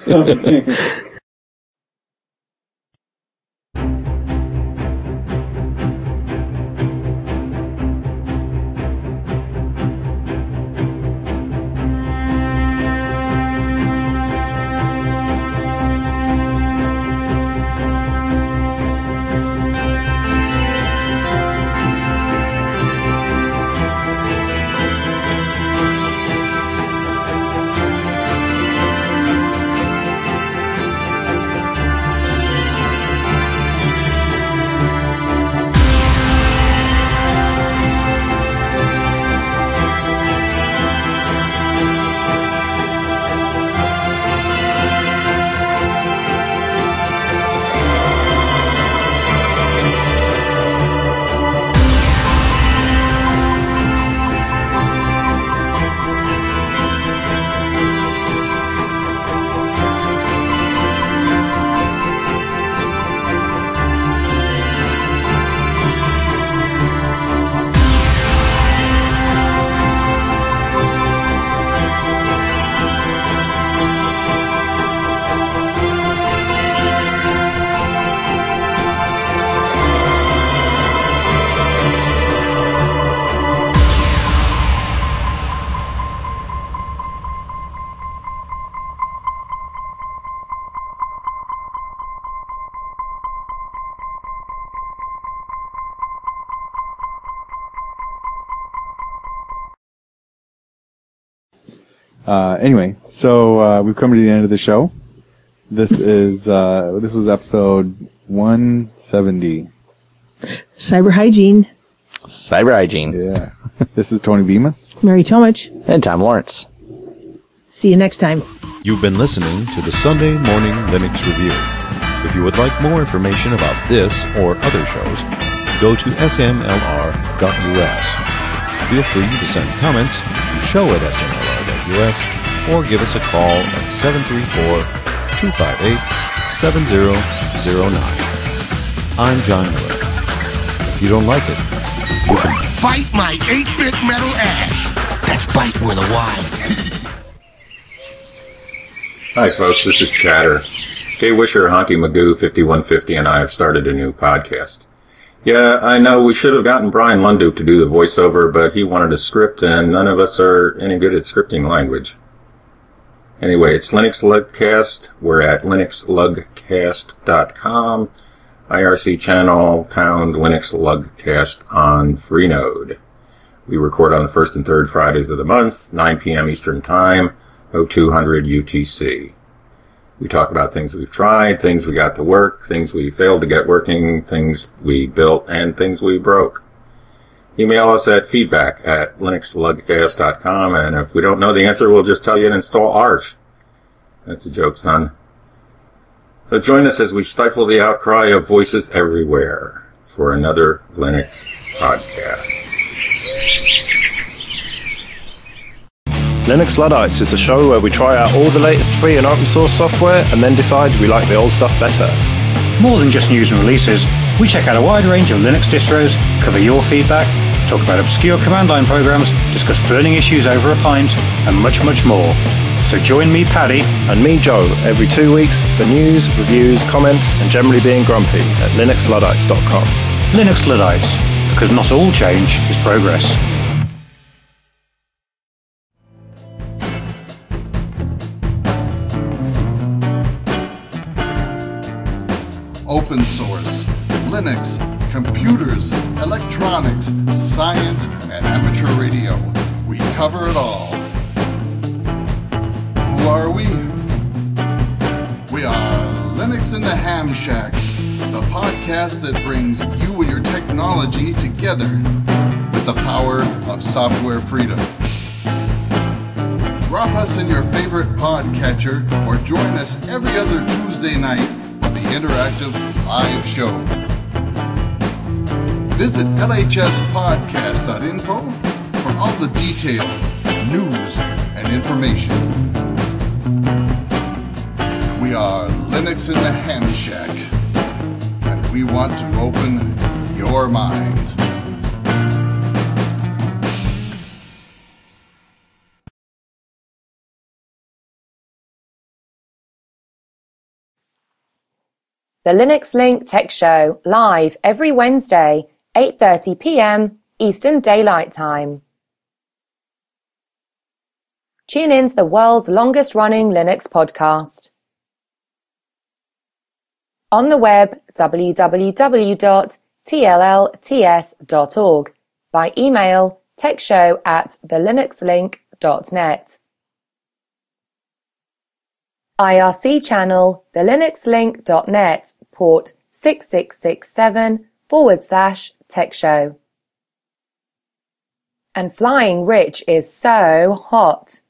Anyway, so we've come to the end of the show. This was episode 170. Cyber hygiene. Cyber hygiene. Yeah. This is Tony Bemis. Mary Tomich. And Tom Lawrence. See you next time. You've been listening to the Sunday Morning Linux Review. If you would like more information about this or other shows, go to smlr.us. Feel free to send comments to show@smlr.us or give us a call at 734-258-7009. I'm John Miller. If you don't like it, you can bite my 8-bit metal ass. That's bite with a Y. Hi folks, this is Chatter. Kay Wisher, Honky Magoo, 5150 and I have started a new podcast. Yeah, I know we should have gotten Brian Lunduke to do the voiceover, but he wanted a script and none of us are any good at scripting language. Anyway, it's Linux Lugcast. We're at linuxlugcast.com. IRC channel, pound Linux Lugcast on Freenode. We record on the first and third Fridays of the month, 9 p.m. Eastern Time, 0200 UTC. We talk about things we've tried, things we got to work, things we failed to get working, things we built, and things we broke. Email us at feedback@linuxlugcast.com, and if we don't know the answer, we'll just tell you to install Arch. That's a joke, son. So join us as we stifle the outcry of voices everywhere for another Linux podcast. Linux Luddites is a show where we try out all the latest free and open source software and then decide we like the old stuff better. More than just news and releases, we check out a wide range of Linux distros, cover your feedback, talk about obscure command line programs, discuss burning issues over a pint, and much, much more. So join me, Paddy, and me, Joe, every 2 weeks for news, reviews, comment, and generally being grumpy at linuxluddites.com. Linux Luddites, because not all change is progress. Open source, Linux, computers, electronics, science, and amateur radio. We cover it all. Who are we? We are Linux in the Ham Shack, the podcast that brings you and your technology together with the power of software freedom. Drop us in your favorite podcatcher or join us every other Tuesday night for the interactive live show. Visit lhspodcast.info for all the details, news, and information. We are Linux in the Ham Shack, and we want to open your mind. The Linux Link Tech Show, live every Wednesday, 8:30 p.m. Eastern Daylight Time. Tune in to the world's longest-running Linux podcast. On the web, www.tllts.org, by email, techshow@thelinuxlink.net. IRC channel, thelinuxlink.net, port 6667/TechShow. And Flying Rich is so hot.